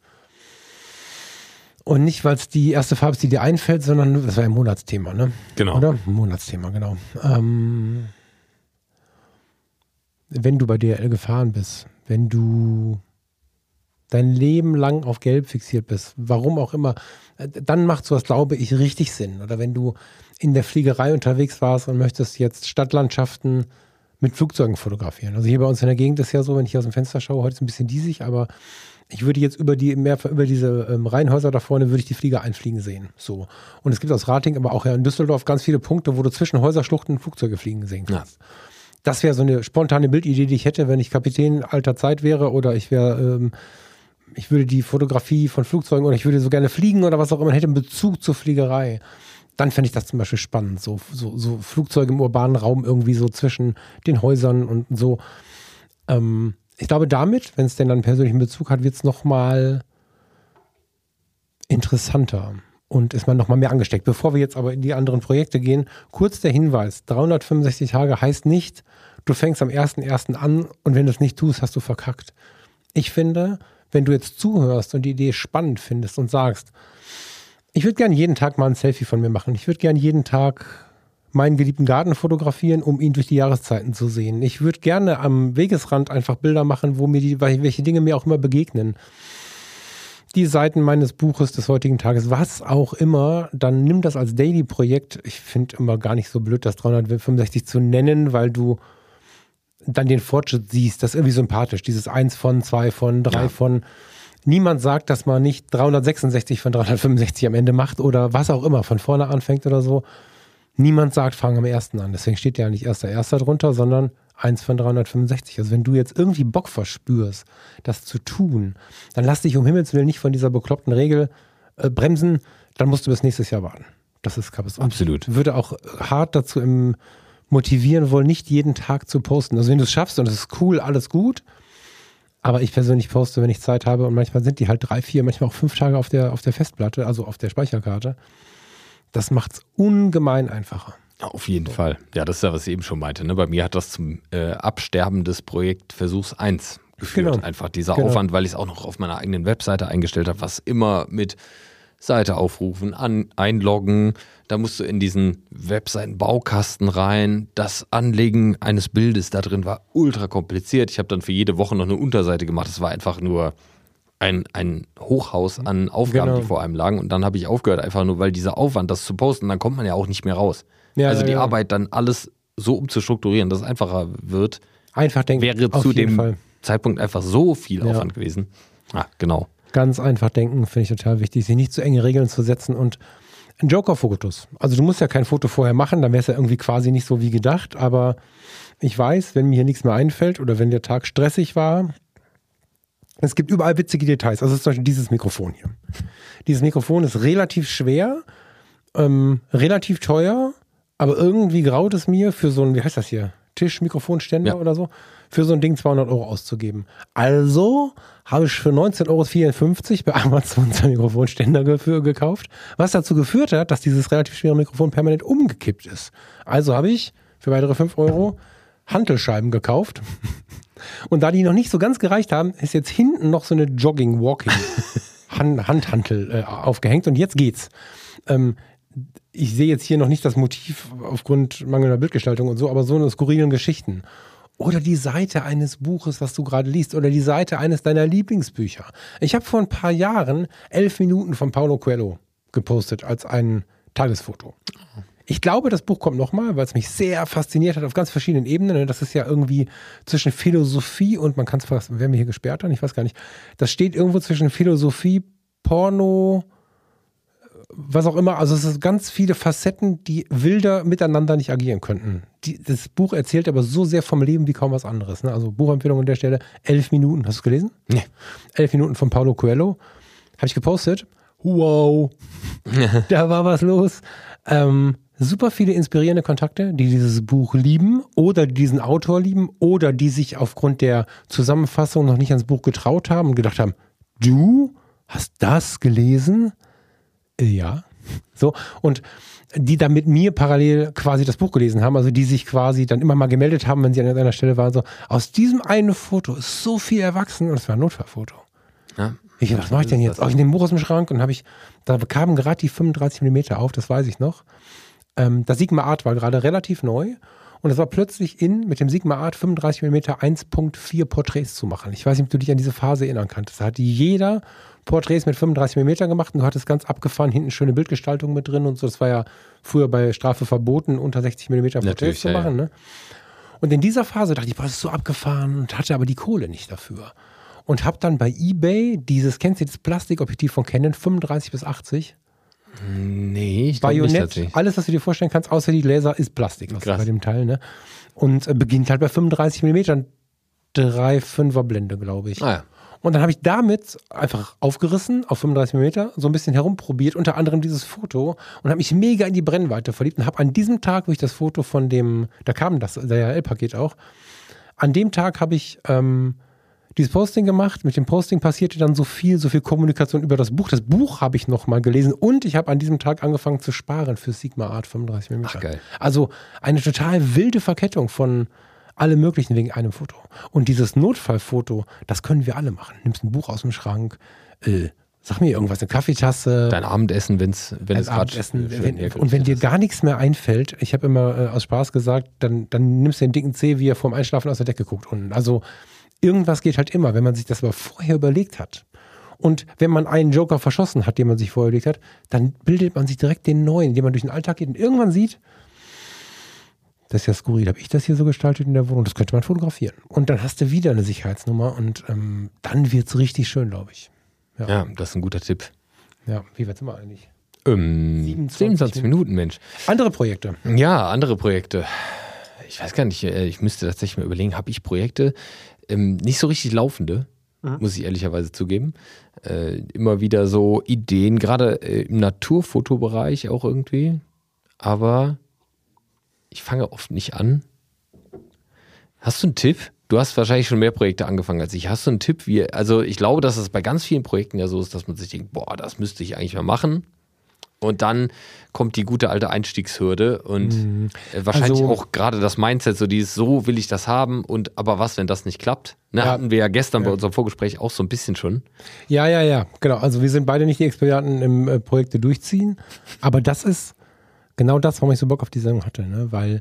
und nicht, weil es die erste Farbe ist, die dir einfällt, sondern das war ein Monatsthema, ne? Genau. Oder? Monatsthema, genau. Wenn du bei DHL gefahren bist, wenn du dein Leben lang auf Gelb fixiert bist, warum auch immer, dann macht sowas, glaube ich, richtig Sinn. Oder wenn du in der Fliegerei unterwegs warst und möchtest jetzt Stadtlandschaften mit Flugzeugen fotografieren. Also hier bei uns in der Gegend ist ja so, wenn ich aus dem Fenster schaue, heute ist ein bisschen diesig, aber ich würde jetzt über diese Reihenhäuser da vorne, würde ich die Flieger einfliegen sehen. So. Und es gibt aus Rating, aber auch ja in Düsseldorf ganz viele Punkte, wo du zwischen Häuserschluchten Flugzeuge fliegen sehen kannst. Ja. Das wäre so eine spontane Bildidee, die ich hätte, wenn ich Kapitän alter Zeit wäre oder ich wäre ich würde die Fotografie von Flugzeugen oder ich würde so gerne fliegen oder was auch immer, hätte einen Bezug zur Fliegerei. Dann fände ich das zum Beispiel spannend. So Flugzeuge im urbanen Raum irgendwie so zwischen den Häusern und so. Ich glaube, damit, wenn es denn dann einen persönlichen Bezug hat, wird es nochmal interessanter und ist man nochmal mehr angesteckt. Bevor wir jetzt aber in die anderen Projekte gehen, kurz der Hinweis, 365 Tage heißt nicht, du fängst am 1.1. an und wenn du es nicht tust, hast du verkackt. Ich finde, wenn du jetzt zuhörst und die Idee spannend findest und sagst, ich würde gerne jeden Tag mal ein Selfie von mir machen. Ich würde gerne jeden Tag meinen geliebten Garten fotografieren, um ihn durch die Jahreszeiten zu sehen. Ich würde gerne am Wegesrand einfach Bilder machen, wo mir welche Dinge mir auch immer begegnen. Die Seiten meines Buches des heutigen Tages, was auch immer, dann nimm das als Daily-Projekt. Ich finde immer gar nicht so blöd, das 365 zu nennen, weil du dann den Fortschritt siehst. Das ist irgendwie sympathisch. Dieses 1 von, 2 von, 3 von. Niemand sagt, dass man nicht 366 von 365 am Ende macht oder was auch immer, von vorne anfängt oder so. Niemand sagt, fang am 1. an. Deswegen steht ja nicht 1.1. drunter, sondern 1 von 365. Also wenn du jetzt irgendwie Bock verspürst, das zu tun, dann lass dich um Himmels Willen nicht von dieser bekloppten Regel bremsen, dann musst du bis nächstes Jahr warten. Das ist Kappes. Absolut. Würde auch hart dazu motivieren wollen, nicht jeden Tag zu posten. Also wenn du es schaffst und es ist cool, alles gut, aber ich persönlich poste, wenn ich Zeit habe und manchmal sind die halt 3, 4, manchmal auch 5 Tage auf der Festplatte, also auf der Speicherkarte. Das macht es ungemein einfacher. Auf jeden Fall. Ja, das ist ja, was ich eben schon meinte. Ne? Bei mir hat das zum Absterben des Projektversuchs 1 geführt. Genau. Einfach dieser Aufwand, weil ich es auch noch auf meiner eigenen Webseite eingestellt habe, was immer mit Seite aufrufen, einloggen. Da musst du in diesen Webseiten-Baukasten rein. Das Anlegen eines Bildes da drin war ultra kompliziert. Ich habe dann für jede Woche noch eine Unterseite gemacht. Es war einfach nur ein Hochhaus an Aufgaben, die vor einem lagen. Und dann habe ich aufgehört, einfach nur, weil dieser Aufwand, das zu posten, dann kommt man ja auch nicht mehr raus. Ja, also die Arbeit dann alles so umzustrukturieren, dass es einfacher wird, einfach denken, wäre zu dem Zeitpunkt einfach so viel Aufwand gewesen. Ja, genau. Ganz einfach denken, finde ich total wichtig, sich nicht zu enge Regeln zu setzen und ein Joker-Fotos. Also du musst ja kein Foto vorher machen, dann wäre es ja irgendwie quasi nicht so wie gedacht, aber ich weiß, wenn mir hier nichts mehr einfällt oder wenn der Tag stressig war, es gibt überall witzige Details. Also zum Beispiel dieses Mikrofon hier. Dieses Mikrofon ist relativ schwer, relativ teuer, aber irgendwie graut es mir für so ein, wie heißt das hier, Tischmikrofonständer oder so, für so ein Ding 200 € auszugeben. Also habe ich für 19,54 € bei Amazon 2 Mikrofonständer gekauft, was dazu geführt hat, dass dieses relativ schwere Mikrofon permanent umgekippt ist. Also habe ich für weitere 5 € Hantelscheiben gekauft. Und da die noch nicht so ganz gereicht haben, ist jetzt hinten noch so eine Jogging-Walking-Handhantel aufgehängt und jetzt geht's. Ich sehe jetzt hier noch nicht das Motiv aufgrund mangelnder Bildgestaltung und so, aber so eine skurrilen Geschichten. Oder die Seite eines Buches, was du gerade liest, oder die Seite eines deiner Lieblingsbücher. Ich habe vor ein paar Jahren 11 Minuten von Paulo Coelho gepostet als ein Tagesfoto. Ich glaube, das Buch kommt nochmal, weil es mich sehr fasziniert hat auf ganz verschiedenen Ebenen. Das ist ja irgendwie zwischen Philosophie und man kann es fast, werden wir hier gesperrt dann? Ich weiß gar nicht. Das steht irgendwo zwischen Philosophie, Porno, was auch immer. Also es sind ganz viele Facetten, die wilder miteinander nicht agieren könnten. Das Buch erzählt aber so sehr vom Leben wie kaum was anderes. Ne? Also Buchempfehlung an der Stelle, 11 Minuten. Hast du es gelesen? Nee. 11 Minuten von Paulo Coelho. Habe ich gepostet. Wow. Da war was los. Super viele inspirierende Kontakte, die dieses Buch lieben oder die diesen Autor lieben oder die sich aufgrund der Zusammenfassung noch nicht ans Buch getraut haben und gedacht haben, du hast das gelesen? Ja. So. Und die dann mit mir parallel quasi das Buch gelesen haben, also die sich quasi dann immer mal gemeldet haben, wenn sie an einer Stelle waren, so, aus diesem einen Foto ist so viel erwachsen und es war ein Notfallfoto. Ja. Ich dachte, was mache ich denn jetzt? Ich nehme ein Buch aus dem Schrank und da kamen gerade die 35 mm auf, das weiß ich noch. Das Sigma Art war gerade relativ neu und es war plötzlich mit dem Sigma Art 35 mm 1.4 Porträts zu machen. Ich weiß nicht, ob du dich an diese Phase erinnern kannst. Da hat jeder Porträts mit 35 mm gemacht und du hattest ganz abgefahren hinten schöne Bildgestaltung mit drin und so. Das war ja früher bei Strafe verboten, unter 60 mm Porträts zu machen. Ja. Ne? Und in dieser Phase dachte ich, boah, das ist so abgefahren und hatte aber die Kohle nicht dafür. Und habe dann bei eBay kennst du das Plastikobjektiv von Canon 35 bis 80? Nee, ich glaube nicht tatsächlich. Alles, was du dir vorstellen kannst, außer die Laser, ist Plastik bei dem Teil. Ne? Und beginnt halt bei 35 mm, 3,5er Blende, glaube ich. Ah, ja. Und dann habe ich damit einfach aufgerissen, auf 35 mm, so ein bisschen herumprobiert, unter anderem dieses Foto und habe mich mega in die Brennweite verliebt und habe an diesem Tag, wo ich das Foto von da kam das DHL-Paket auch, an dem Tag habe ich dieses Posting gemacht. Mit dem Posting passierte dann so viel Kommunikation über das Buch. Das Buch habe ich nochmal gelesen und ich habe an diesem Tag angefangen zu sparen für Sigma Art 35 mm. Ach, geil. Also eine total wilde Verkettung von allem Möglichen wegen einem Foto. Und dieses Notfallfoto, das können wir alle machen. Nimmst ein Buch aus dem Schrank, sag mir irgendwas, eine Kaffeetasse. Dein Abendessen, wenn es gerade... Und wenn dir gar nichts mehr einfällt, ich habe immer aus Spaß gesagt, dann nimmst du den dicken Zeh, wie er vorm Einschlafen aus der Decke guckt. Und also irgendwas geht halt immer, wenn man sich das aber vorher überlegt hat. Und wenn man einen Joker verschossen hat, den man sich vorher überlegt hat, dann bildet man sich direkt den neuen, indem man durch den Alltag geht und irgendwann sieht, das ist ja skurril, habe ich das hier so gestaltet in der Wohnung, das könnte man fotografieren. Und dann hast du wieder eine Sicherheitsnummer und dann wird es richtig schön, glaube ich. Ja, das ist ein guter Tipp. Ja, wie weit sind wir eigentlich? 27 Minuten, Mensch. Andere Projekte. Ja, andere Projekte. Ich weiß gar nicht, ich müsste tatsächlich mal überlegen, habe ich Projekte, nicht so richtig laufende, muss ich ehrlicherweise zugeben. Immer wieder so Ideen, gerade im Naturfotobereich auch irgendwie. Aber ich fange oft nicht an. Hast du einen Tipp? Du hast wahrscheinlich schon mehr Projekte angefangen als ich. Hast du einen Tipp? Also ich glaube, dass es bei ganz vielen Projekten ja so ist, dass man sich denkt, boah, das müsste ich eigentlich mal machen. Und dann kommt die gute alte Einstiegshürde und wahrscheinlich auch gerade das Mindset, so will ich das haben und aber was, wenn das nicht klappt? Ne, hatten wir ja gestern bei unserem Vorgespräch auch so ein bisschen schon. Ja, genau. Also wir sind beide nicht die Experten im Projekte durchziehen, aber das ist genau das, warum ich so Bock auf die Sendung hatte, ne? Weil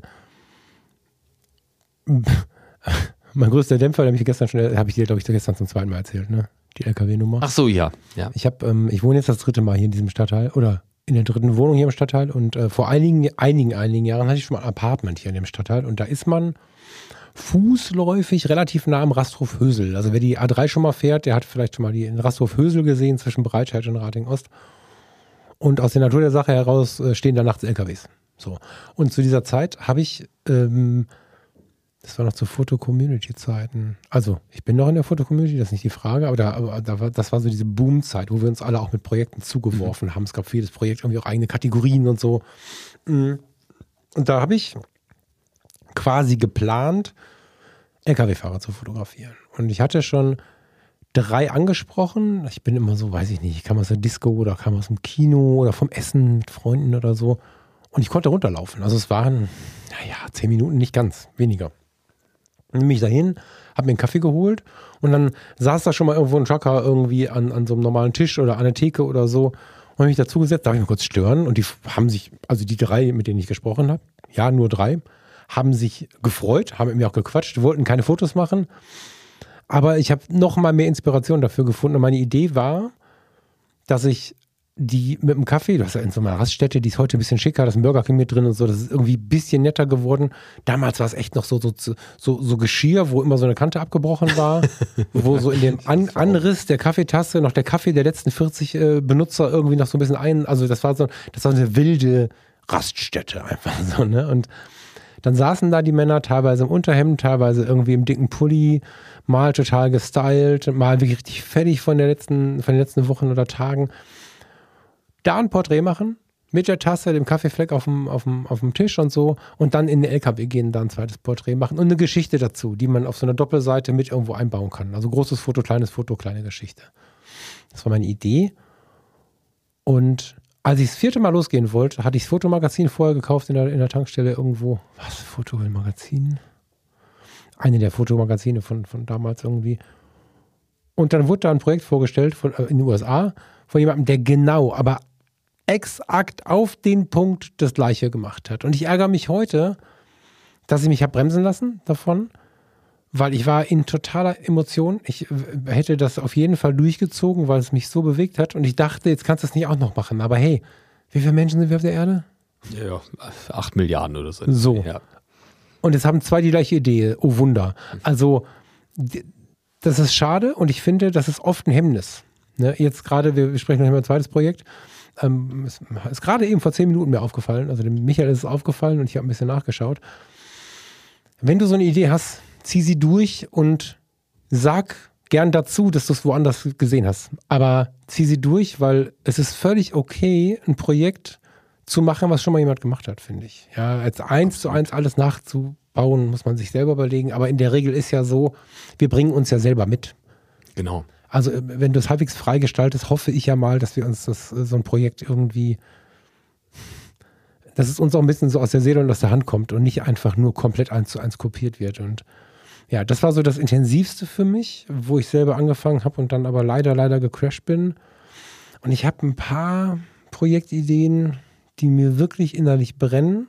mein größter Dämpfer, habe ich dir, glaube ich, gestern zum zweiten Mal erzählt, ne? Die LKW-Nummer. Ach so, ja. Ich wohne jetzt das 3. Mal hier in diesem Stadtteil oder in der 3. Wohnung hier im Stadtteil und vor einigen Jahren hatte ich schon mal ein Apartment hier in dem Stadtteil und da ist man fußläufig relativ nah am Rasthof Hösel. Also wer die A3 schon mal fährt, der hat vielleicht schon mal den Rasthof Hösel gesehen zwischen Breitscheid und Rating Ost. Und aus der Natur der Sache heraus stehen da nachts LKWs. So. Und zu dieser Zeit habe ich, das war noch zu Foto-Community-Zeiten. Also, ich bin noch in der Foto-Community, das ist nicht die Frage, aber das war so diese Boom-Zeit, wo wir uns alle auch mit Projekten zugeworfen haben. Es gab für jedes Projekt irgendwie auch eigene Kategorien und so. Und da habe ich quasi geplant, LKW-Fahrer zu fotografieren. Und ich hatte schon 3 angesprochen. Ich bin immer so, weiß ich nicht, ich kam aus der Disco oder kam aus dem Kino oder vom Essen mit Freunden oder so. Und ich konnte runterlaufen. Also es waren, 10 Minuten, nicht ganz, weniger. Dann bin ich dahin, habe mir einen Kaffee geholt und dann saß da schon mal irgendwo ein Trucker irgendwie an so einem normalen Tisch oder an der Theke oder so und habe mich dazu gesetzt, darf ich mal kurz stören? Und die haben sich, also die 3, mit denen ich gesprochen habe, ja, nur 3, haben sich gefreut, haben mit mir auch gequatscht, wollten keine Fotos machen. Aber ich habe noch mal mehr Inspiration dafür gefunden und meine Idee war, dass ich die mit dem Kaffee, du hast ja in so einer Raststätte, die ist heute ein bisschen schicker, da ist ein Burger King mit drin und so, das ist irgendwie ein bisschen netter geworden. Damals war es echt noch so Geschirr, wo immer so eine Kante abgebrochen war, wo so in dem Anriss der Kaffeetasse noch der Kaffee der letzten 40 Benutzer irgendwie noch so ein bisschen also das war eine wilde Raststätte einfach so, ne? Und dann saßen da die Männer teilweise im Unterhemd, teilweise irgendwie im dicken Pulli, mal total gestylt, mal wirklich richtig fertig von den letzten Wochen oder Tagen. Da ein Porträt machen, mit der Tasse, dem Kaffeefleck auf dem Tisch und so und dann in den LKW gehen, da ein zweites Porträt machen und eine Geschichte dazu, die man auf so einer Doppelseite mit irgendwo einbauen kann. Also großes Foto, kleine Geschichte. Das war meine Idee. Und als ich das 4. Mal losgehen wollte, hatte ich das Fotomagazin vorher gekauft in der Tankstelle irgendwo. Was, Fotomagazin? Eine der Fotomagazine von damals irgendwie. Und dann wurde da ein Projekt vorgestellt in den USA von jemandem, der genau, aber exakt auf den Punkt das Gleiche gemacht hat. Und ich ärgere mich heute, dass ich mich habe bremsen lassen davon, weil ich war in totaler Emotion. Ich hätte das auf jeden Fall durchgezogen, weil es mich so bewegt hat. Und ich dachte, jetzt kannst du es nicht auch noch machen. Aber hey, wie viele Menschen sind wir auf der Erde? Ja, 8 Milliarden oder so. So. Ja. Und jetzt haben 2 die gleiche Idee. Oh Wunder. Also, das ist schade und ich finde, das ist oft ein Hemmnis. Ne? Jetzt gerade, wir sprechen noch über ein zweites Projekt. Ist gerade eben vor 10 Minuten mir aufgefallen. Also dem Michael ist es aufgefallen und ich habe ein bisschen nachgeschaut. Wenn du so eine Idee hast, zieh sie durch und sag gern dazu, dass du es woanders gesehen hast. Aber zieh sie durch, weil es ist völlig okay, ein Projekt zu machen, was schon mal jemand gemacht hat, finde ich. Ja, als 1:1 alles nachzubauen, muss man sich selber überlegen. Aber in der Regel ist ja so, wir bringen uns ja selber mit. Genau. Also wenn du es halbwegs frei gestaltest, hoffe ich ja mal, dass wir uns so ein Projekt irgendwie, dass es uns auch ein bisschen so aus der Seele und aus der Hand kommt und nicht einfach nur komplett 1:1 kopiert wird. Und ja, das war so das Intensivste für mich, wo ich selber angefangen habe und dann aber leider gecrashed bin. Und ich habe ein paar Projektideen, die mir wirklich innerlich brennen,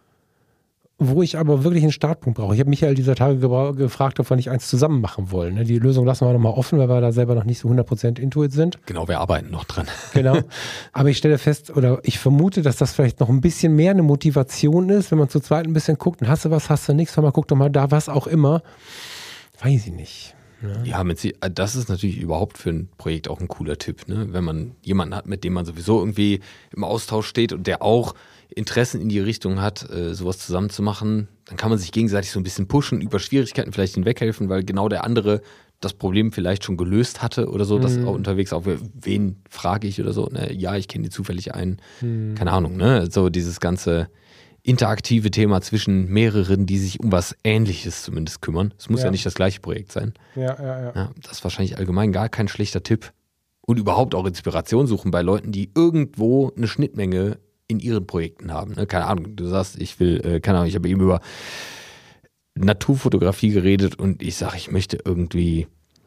wo ich aber wirklich einen Startpunkt brauche. Ich habe Michael dieser Tage gefragt, ob wir nicht eins zusammen machen wollen. Ne? Die Lösung lassen wir nochmal offen, weil wir da selber noch nicht so 100% Intuit sind. Genau, wir arbeiten noch dran. Genau. Aber ich stelle fest, oder ich vermute, dass das vielleicht noch ein bisschen mehr eine Motivation ist, wenn man zu zweit ein bisschen guckt, hast du was, hast du nichts, guck doch mal da, was auch immer. Weiß ich nicht. Ne? Ja, das ist natürlich überhaupt für ein Projekt auch ein cooler Tipp, ne? Wenn man jemanden hat, mit dem man sowieso irgendwie im Austausch steht und der auch Interessen in die Richtung hat, sowas zusammen zu machen, dann kann man sich gegenseitig so ein bisschen pushen, über Schwierigkeiten vielleicht hinweghelfen, weil genau der andere das Problem vielleicht schon gelöst hatte oder so, dass auch unterwegs auch, wen frage ich oder so, ne? Ja, ich kenne die zufällig einen, keine Ahnung, ne? So dieses ganze interaktive Thema zwischen mehreren, die sich um was Ähnliches zumindest kümmern. Es muss ja nicht das gleiche Projekt sein. Ja, das ist wahrscheinlich allgemein gar kein schlechter Tipp. Und überhaupt auch Inspiration suchen bei Leuten, die irgendwo eine Schnittmenge in ihren Projekten haben. Ne? Keine Ahnung, du sagst, ich habe eben über Naturfotografie geredet und ich sage, ich möchte irgendwie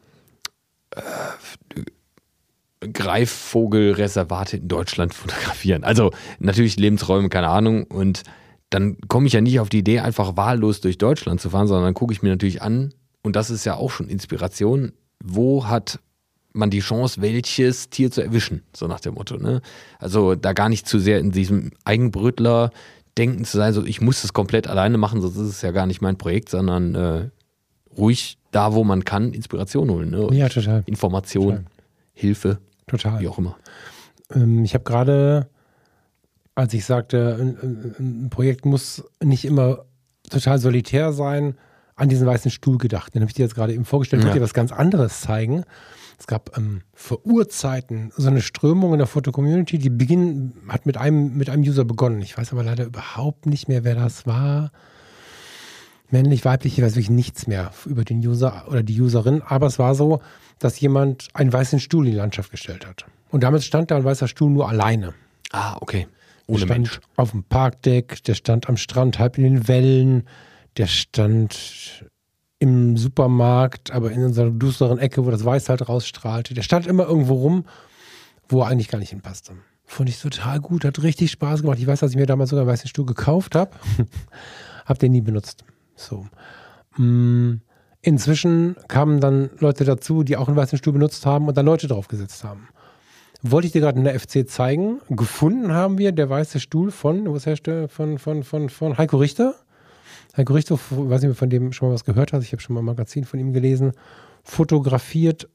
Greifvogelreservate in Deutschland fotografieren. Also natürlich Lebensräume, keine Ahnung, und dann komme ich ja nicht auf die Idee, einfach wahllos durch Deutschland zu fahren, sondern dann gucke ich mir natürlich an, und das ist ja auch schon Inspiration, wo hat man die Chance, welches Tier zu erwischen, so nach dem Motto. Ne? Also da gar nicht zu sehr in diesem Eigenbrötler-Denken zu sein, so ich muss das komplett alleine machen, sonst ist es ja gar nicht mein Projekt, sondern ruhig da, wo man kann, Inspiration holen. Ne? Ja, total. Information, total. Hilfe, total. Wie auch immer. Ich habe gerade, als ich sagte, ein Projekt muss nicht immer total solitär sein, an diesen weißen Stuhl gedacht. Den habe ich dir jetzt gerade eben vorgestellt. Ich würde dir was ganz anderes zeigen. Es gab vor Urzeiten so eine Strömung in der Foto-Community, die hat mit einem User begonnen. Ich weiß aber leider überhaupt nicht mehr, wer das war. Männlich, weiblich, ich weiß wirklich nichts mehr über den User oder die Userin. Aber es war so, dass jemand einen weißen Stuhl in die Landschaft gestellt hat. Und damit stand da ein weißer Stuhl nur alleine. Ah, okay. Ohne der stand Mensch. Auf dem Parkdeck, der stand am Strand, halb in den Wellen, der stand im Supermarkt, aber in unserer düsteren Ecke, wo das Weiß halt rausstrahlte. Der stand immer irgendwo rum, wo er eigentlich gar nicht hinpasste. Fand ich total gut, hat richtig Spaß gemacht. Ich weiß, dass ich mir damals sogar einen weißen Stuhl gekauft habe. Hab den nie benutzt. So. Inzwischen kamen dann Leute dazu, die auch einen weißen Stuhl benutzt haben und dann Leute draufgesetzt haben. wollte ich dir gerade in der FC zeigen. Gefunden haben wir der weiße Stuhl von Heiko Richter. Heiko Richter, ich weiß nicht, ob du von dem schon mal was gehört hast. Ich habe schon mal ein Magazin von ihm gelesen. Fotografiert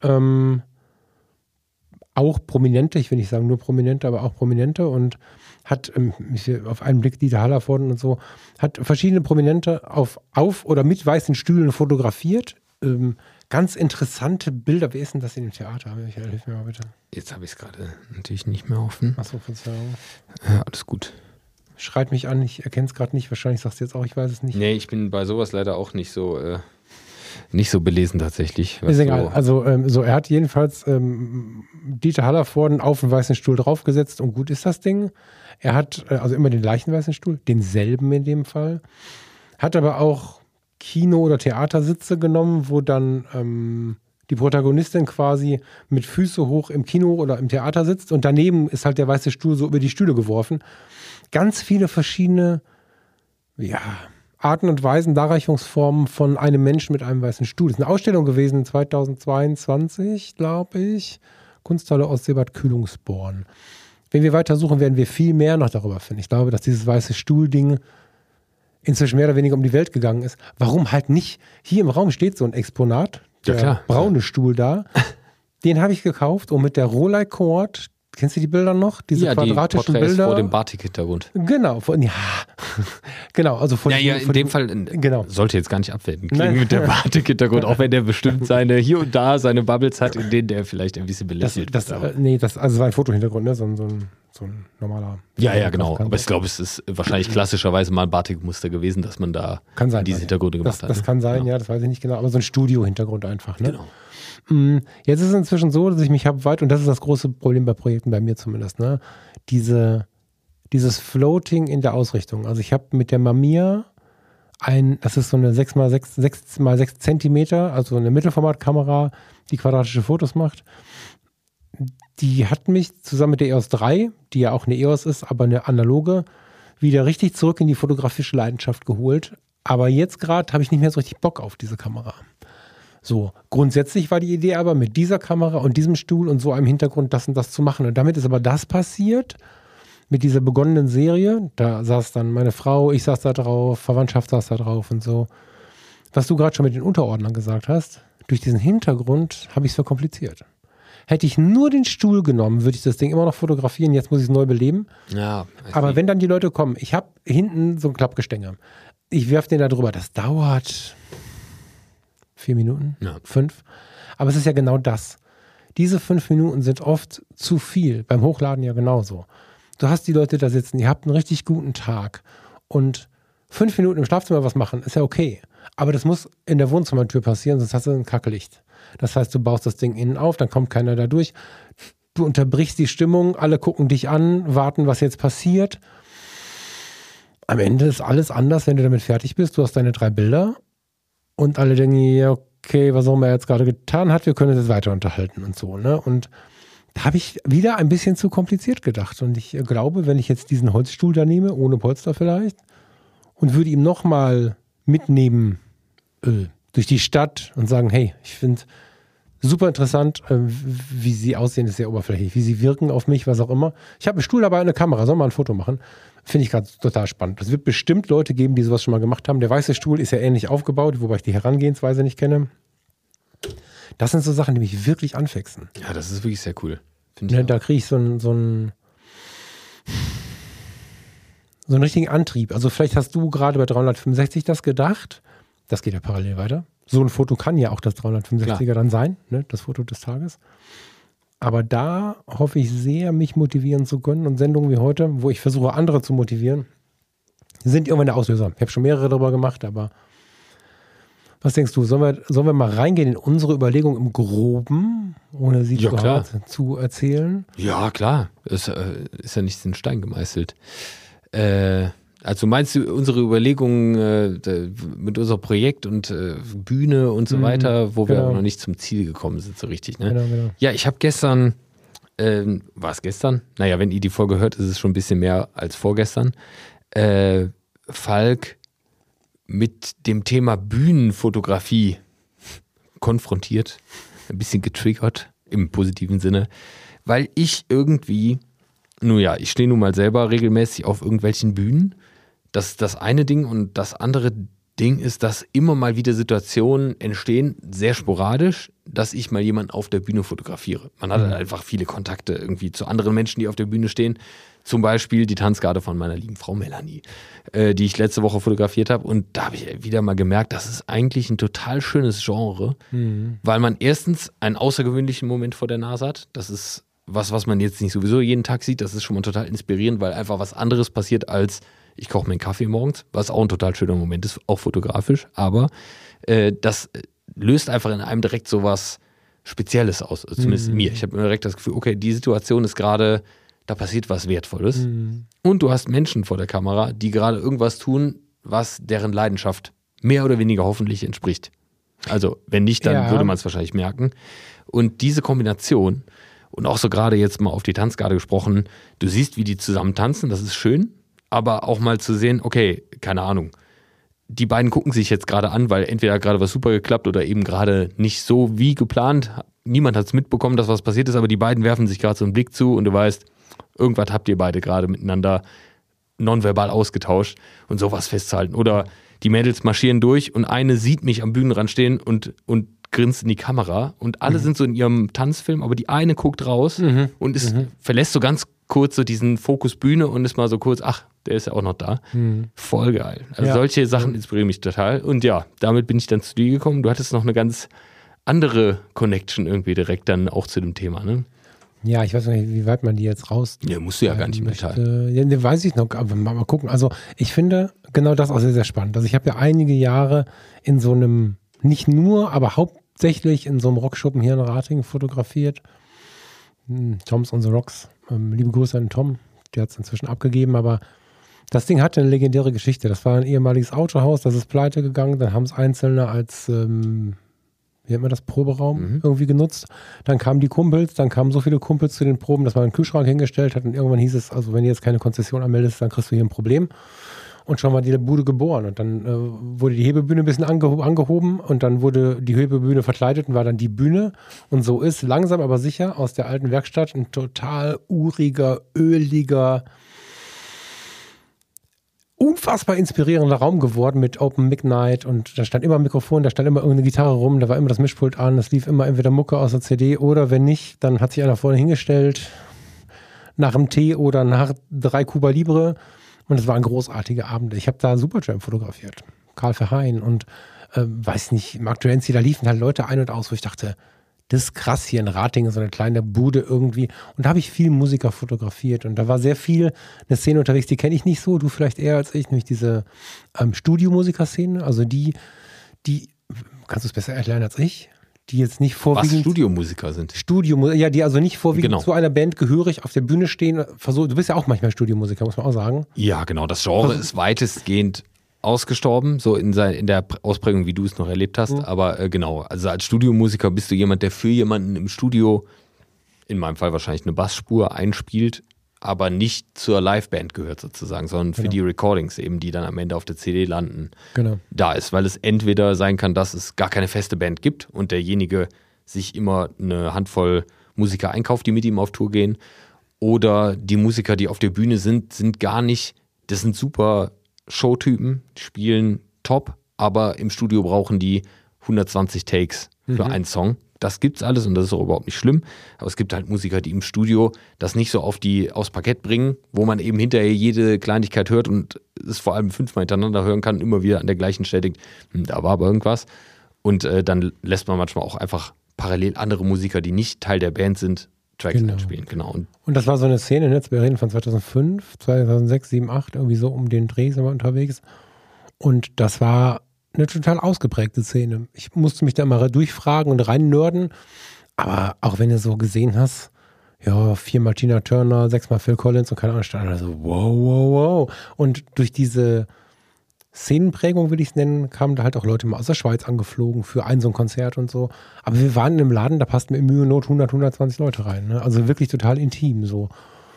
auch Prominente, ich will nicht sagen nur Prominente, aber auch Prominente und hat auf einen Blick Dieter Hallervorden und so, hat verschiedene Prominente auf oder mit weißen Stühlen fotografiert. Ganz interessante Bilder. Wer ist denn das in dem Theater? Michael, hilf mir mal bitte. Jetzt habe ich es gerade natürlich nicht mehr offen. Achso, Verzeihung. Ja, alles gut. Schreit mich an, ich erkenne es gerade nicht. Wahrscheinlich sagst du jetzt auch, ich weiß es nicht. Nee, ich bin bei sowas leider auch nicht so belesen tatsächlich. Ist egal. Also er hat jedenfalls Dieter Hallervorden auf den weißen Stuhl draufgesetzt und gut ist das Ding. Er hat also immer den gleichen weißen Stuhl, denselben in dem Fall. Hat aber auch Kino- oder Theatersitze genommen, wo dann die Protagonistin quasi mit Füße hoch im Kino oder im Theater sitzt und daneben ist halt der weiße Stuhl so über die Stühle geworfen. Ganz viele verschiedene Arten und Weisen, Darreichungsformen von einem Menschen mit einem weißen Stuhl. Das ist eine Ausstellung gewesen 2022, glaube ich. Kunsthalle Ostseebad Kühlungsborn. Wenn wir weiter suchen, werden wir viel mehr noch darüber finden. Ich glaube, dass dieses weiße Stuhl-Ding inzwischen mehr oder weniger um die Welt gegangen ist. Warum halt nicht? Hier im Raum steht so ein Exponat, der braune Stuhl da. Den habe ich gekauft und mit der Rolei-Cord, kennst du die Bilder noch? Diese quadratischen die Bilder. Vor dem Batik-Hintergrund. Genau, genau, also von in dem Fall sollte jetzt gar nicht abwerten klingen mit der Batik-Hintergrund, auch wenn der bestimmt hier und da seine Bubbles hat, in denen der vielleicht ein bisschen belächelt wird. Das war ein Fotohintergrund, ne? So ein normaler. Ja, genau. Aber ich glaube, es ist wahrscheinlich klassischerweise mal ein Batik-Muster gewesen, dass man da diese Hintergründe gemacht hat. Das kann sein, ja, das weiß ich nicht genau. Aber so ein Studio-Hintergrund einfach, ne? Genau. Jetzt ist es inzwischen so, dass ich mich und das ist das große Problem bei Projekten, bei mir zumindest, ne? Dieses Floating in der Ausrichtung. Also ich habe mit der Mamiya das ist so eine 6x6 Zentimeter, also eine Mittelformatkamera, die quadratische Fotos macht. Die hat mich zusammen mit der EOS 3, die ja auch eine EOS ist, aber eine analoge, wieder richtig zurück in die fotografische Leidenschaft geholt. Aber jetzt gerade habe ich nicht mehr so richtig Bock auf diese Kamera. So, grundsätzlich war die Idee aber mit dieser Kamera und diesem Stuhl und so einem Hintergrund das und das zu machen. Und damit ist aber das passiert, mit dieser begonnenen Serie. Da saß dann meine Frau, ich saß da drauf, Verwandtschaft saß da drauf und so. Was du gerade schon mit den Unterordnern gesagt hast, durch diesen Hintergrund habe ich es verkompliziert. Hätte ich nur den Stuhl genommen, würde ich das Ding immer noch fotografieren. Jetzt muss ich es neu beleben. Ja. Aber wenn dann die Leute kommen, ich habe hinten so ein Klappgestänge. Ich werfe den da drüber. Das dauert 4 Minuten, 5. Aber es ist ja genau das. Diese 5 Minuten sind oft zu viel. Beim Hochladen ja genauso. Du hast die Leute da sitzen, ihr habt einen richtig guten Tag. Und 5 Minuten im Schlafzimmer was machen, ist ja okay. Aber das muss in der Wohnzimmertür passieren, sonst hast du ein Kackelicht. Das heißt, du baust das Ding innen auf, dann kommt keiner da durch. Du unterbrichst die Stimmung, alle gucken dich an, warten, was jetzt passiert. Am Ende ist alles anders, wenn du damit fertig bist. Du hast deine 3 Bilder und alle denken, ja, okay, was auch immer er jetzt gerade getan hat, wir können uns jetzt weiter unterhalten und so, ne? Und da habe ich wieder ein bisschen zu kompliziert gedacht. Und ich glaube, wenn ich jetzt diesen Holzstuhl da nehme, ohne Polster vielleicht, und würde ihm nochmal mitnehmen durch die Stadt und sagen, hey, ich finde super interessant, wie sie aussehen, ist sehr oberflächlich, wie sie wirken auf mich, was auch immer. Ich habe einen Stuhl dabei, eine Kamera, soll mal ein Foto machen. Finde ich gerade total spannend. Es wird bestimmt Leute geben, die sowas schon mal gemacht haben. Der weiße Stuhl ist ja ähnlich aufgebaut, wobei ich die Herangehensweise nicht kenne. Das sind so Sachen, die mich wirklich anfixen. Ja, das ist wirklich sehr cool. Ja, da kriege ich so einen richtigen Antrieb. Also vielleicht hast du gerade bei 365 das gedacht. Das geht ja parallel weiter. So ein Foto kann ja auch das 365er dann sein, ne? Das Foto des Tages. Aber da hoffe ich sehr, mich motivieren zu können. Und Sendungen wie heute, wo ich versuche, andere zu motivieren, sind irgendwann der Auslöser. Ich habe schon mehrere darüber gemacht, aber was denkst du? Sollen wir mal reingehen in unsere Überlegung im Groben, ohne sie zu erzählen? Ja, klar. Es ist ja nichts in Stein gemeißelt. Also meinst du unsere Überlegungen mit unserem Projekt und Bühne und so weiter, wo wir auch noch nicht zum Ziel gekommen sind, so richtig, ne? Genau. Ja, ich habe gestern, war es gestern? Naja, wenn ihr die Folge hört, ist es schon ein bisschen mehr als vorgestern. Falk mit dem Thema Bühnenfotografie konfrontiert, ein bisschen getriggert, im positiven Sinne, weil ich irgendwie, ich stehe nun mal selber regelmäßig auf irgendwelchen Bühnen. Das ist das eine Ding und das andere Ding ist, dass immer mal wieder Situationen entstehen, sehr sporadisch, dass ich mal jemanden auf der Bühne fotografiere. Man hat halt einfach viele Kontakte irgendwie zu anderen Menschen, die auf der Bühne stehen. Zum Beispiel die Tanzgarde von meiner lieben Frau Melanie, die ich letzte Woche fotografiert habe. Und da habe ich wieder mal gemerkt, das ist eigentlich ein total schönes Genre, weil man erstens einen außergewöhnlichen Moment vor der Nase hat. Das ist was man jetzt nicht sowieso jeden Tag sieht. Das ist schon mal total inspirierend, weil einfach was anderes passiert als ich koche mir einen Kaffee morgens, was auch ein total schöner Moment ist, auch fotografisch. Aber das löst einfach in einem direkt so was Spezielles aus, also zumindest in mir. Ich habe direkt das Gefühl, okay, die Situation ist gerade, da passiert was Wertvolles. Und du hast Menschen vor der Kamera, die gerade irgendwas tun, was deren Leidenschaft mehr oder weniger hoffentlich entspricht. Also, wenn nicht, dann würde man es wahrscheinlich merken. Und diese Kombination, und auch so gerade jetzt mal auf die Tanzgarde gesprochen, du siehst, wie die zusammen tanzen, das ist schön, aber auch mal zu sehen, okay, keine Ahnung, die beiden gucken sich jetzt gerade an, weil entweder gerade was super geklappt oder eben gerade nicht so wie geplant. Niemand hat es mitbekommen, dass was passiert ist, aber die beiden werfen sich gerade so einen Blick zu und du weißt, irgendwas habt ihr beide gerade miteinander nonverbal ausgetauscht und sowas festzuhalten. Oder die Mädels marschieren durch und eine sieht mich am Bühnenrand stehen und grinst in die Kamera und alle sind so in ihrem Tanzfilm, aber die eine guckt raus und verlässt so ganz kurz so diesen Fokus Bühne und ist mal so kurz, ach, der ist ja auch noch da. Voll geil. Also solche Sachen inspirieren mich total. Und ja, damit bin ich dann zu dir gekommen. Du hattest noch eine ganz andere Connection irgendwie direkt dann auch zu dem Thema, ne? Ja, ich weiß nicht, wie weit man die jetzt raus... Ja, musst du ja gar nicht mehr teilen. Ja, ne, weiß ich noch, aber mal gucken. Also ich finde genau das auch sehr, sehr spannend. Also ich habe ja einige Jahre in so einem, nicht nur, aber hauptsächlich in so einem Rockschuppen hier in Ratingen fotografiert. Toms on the Rocks. Liebe Grüße an Tom, der hat es inzwischen abgegeben, aber das Ding hatte eine legendäre Geschichte. Das war ein ehemaliges Autohaus, das ist pleite gegangen, dann haben es Einzelne als, wie nennt man das, Proberaum irgendwie genutzt. Dann kamen die Kumpels, dann kamen so viele Kumpels zu den Proben, dass man einen Kühlschrank hingestellt hat und irgendwann hieß es, also wenn du jetzt keine Konzession anmeldest, dann kriegst du hier ein Problem. Und schon war die Bude geboren und dann wurde die Hebebühne ein bisschen angehoben und dann wurde die Hebebühne verkleidet und war dann die Bühne. Und so ist langsam aber sicher aus der alten Werkstatt ein total uriger, öliger, unfassbar inspirierender Raum geworden mit Open Mic Night und da stand immer ein Mikrofon, da stand immer irgendeine Gitarre rum, da war immer das Mischpult an, es lief immer entweder Mucke aus der CD oder wenn nicht, dann hat sich einer vorne hingestellt nach einem Tee oder nach 3 Cuba Libre. Und es war ein großartiger Abend. Ich habe da Supertramp fotografiert. Karl Verheyen und weiß nicht, Mark Terenzi, da liefen halt Leute ein und aus, wo ich dachte, das ist krass hier in Ratingen, so eine kleine Bude irgendwie. Und da habe ich viel Musiker fotografiert und da war sehr viel eine Szene unterwegs, die kenne ich nicht so, du vielleicht eher als ich, nämlich diese Studiomusiker-Szene, also die, kannst du es besser erklären als ich? Die jetzt nicht vorwiegend... Was Studiomusiker sind. Ja, die also nicht vorwiegend zu einer Band gehörig auf der Bühne stehen. Du bist ja auch manchmal Studiomusiker, muss man auch sagen. Ja, genau. Das Genre ist weitestgehend ausgestorben, so in der Ausprägung, wie du es noch erlebt hast. Aber genau, also als Studiomusiker bist du jemand, der für jemanden im Studio, in meinem Fall wahrscheinlich eine Bassspur, einspielt, aber nicht zur Liveband gehört sozusagen, sondern für die Recordings eben, die dann am Ende auf der CD landen, da ist. Weil es entweder sein kann, dass es gar keine feste Band gibt und derjenige sich immer eine Handvoll Musiker einkauft, die mit ihm auf Tour gehen, oder die Musiker, die auf der Bühne sind gar nicht, das sind super Showtypen, die spielen top, aber im Studio brauchen die 120 Takes für einen Song. Das gibt's alles und das ist auch überhaupt nicht schlimm. Aber es gibt halt Musiker, die im Studio das nicht so aufs Parkett bringen, wo man eben hinterher jede Kleinigkeit hört und es vor allem 5-mal hintereinander hören kann, immer wieder an der gleichen Stelle denkt, da war aber irgendwas. Und dann lässt man manchmal auch einfach parallel andere Musiker, die nicht Teil der Band sind, Tracks einspielen. Genau. Und das war so eine Szene, ne? Wir reden von 2005, 2006, 2007, 2008, irgendwie so um den Dreh sind wir unterwegs. Und das war eine total ausgeprägte Szene. Ich musste mich da immer durchfragen und reinnörden. Aber auch wenn du so gesehen hast, ja, 4-mal Tina Turner, 6-mal Phil Collins und keine Ahnung, stand da so, wow. Und durch diese Szenenprägung, will ich es nennen, kamen da halt auch Leute mal aus der Schweiz angeflogen für so ein Konzert und so. Aber wir waren in einem Laden, da passten in Mühe und Not 120 Leute rein. Ne? Also wirklich total intim so.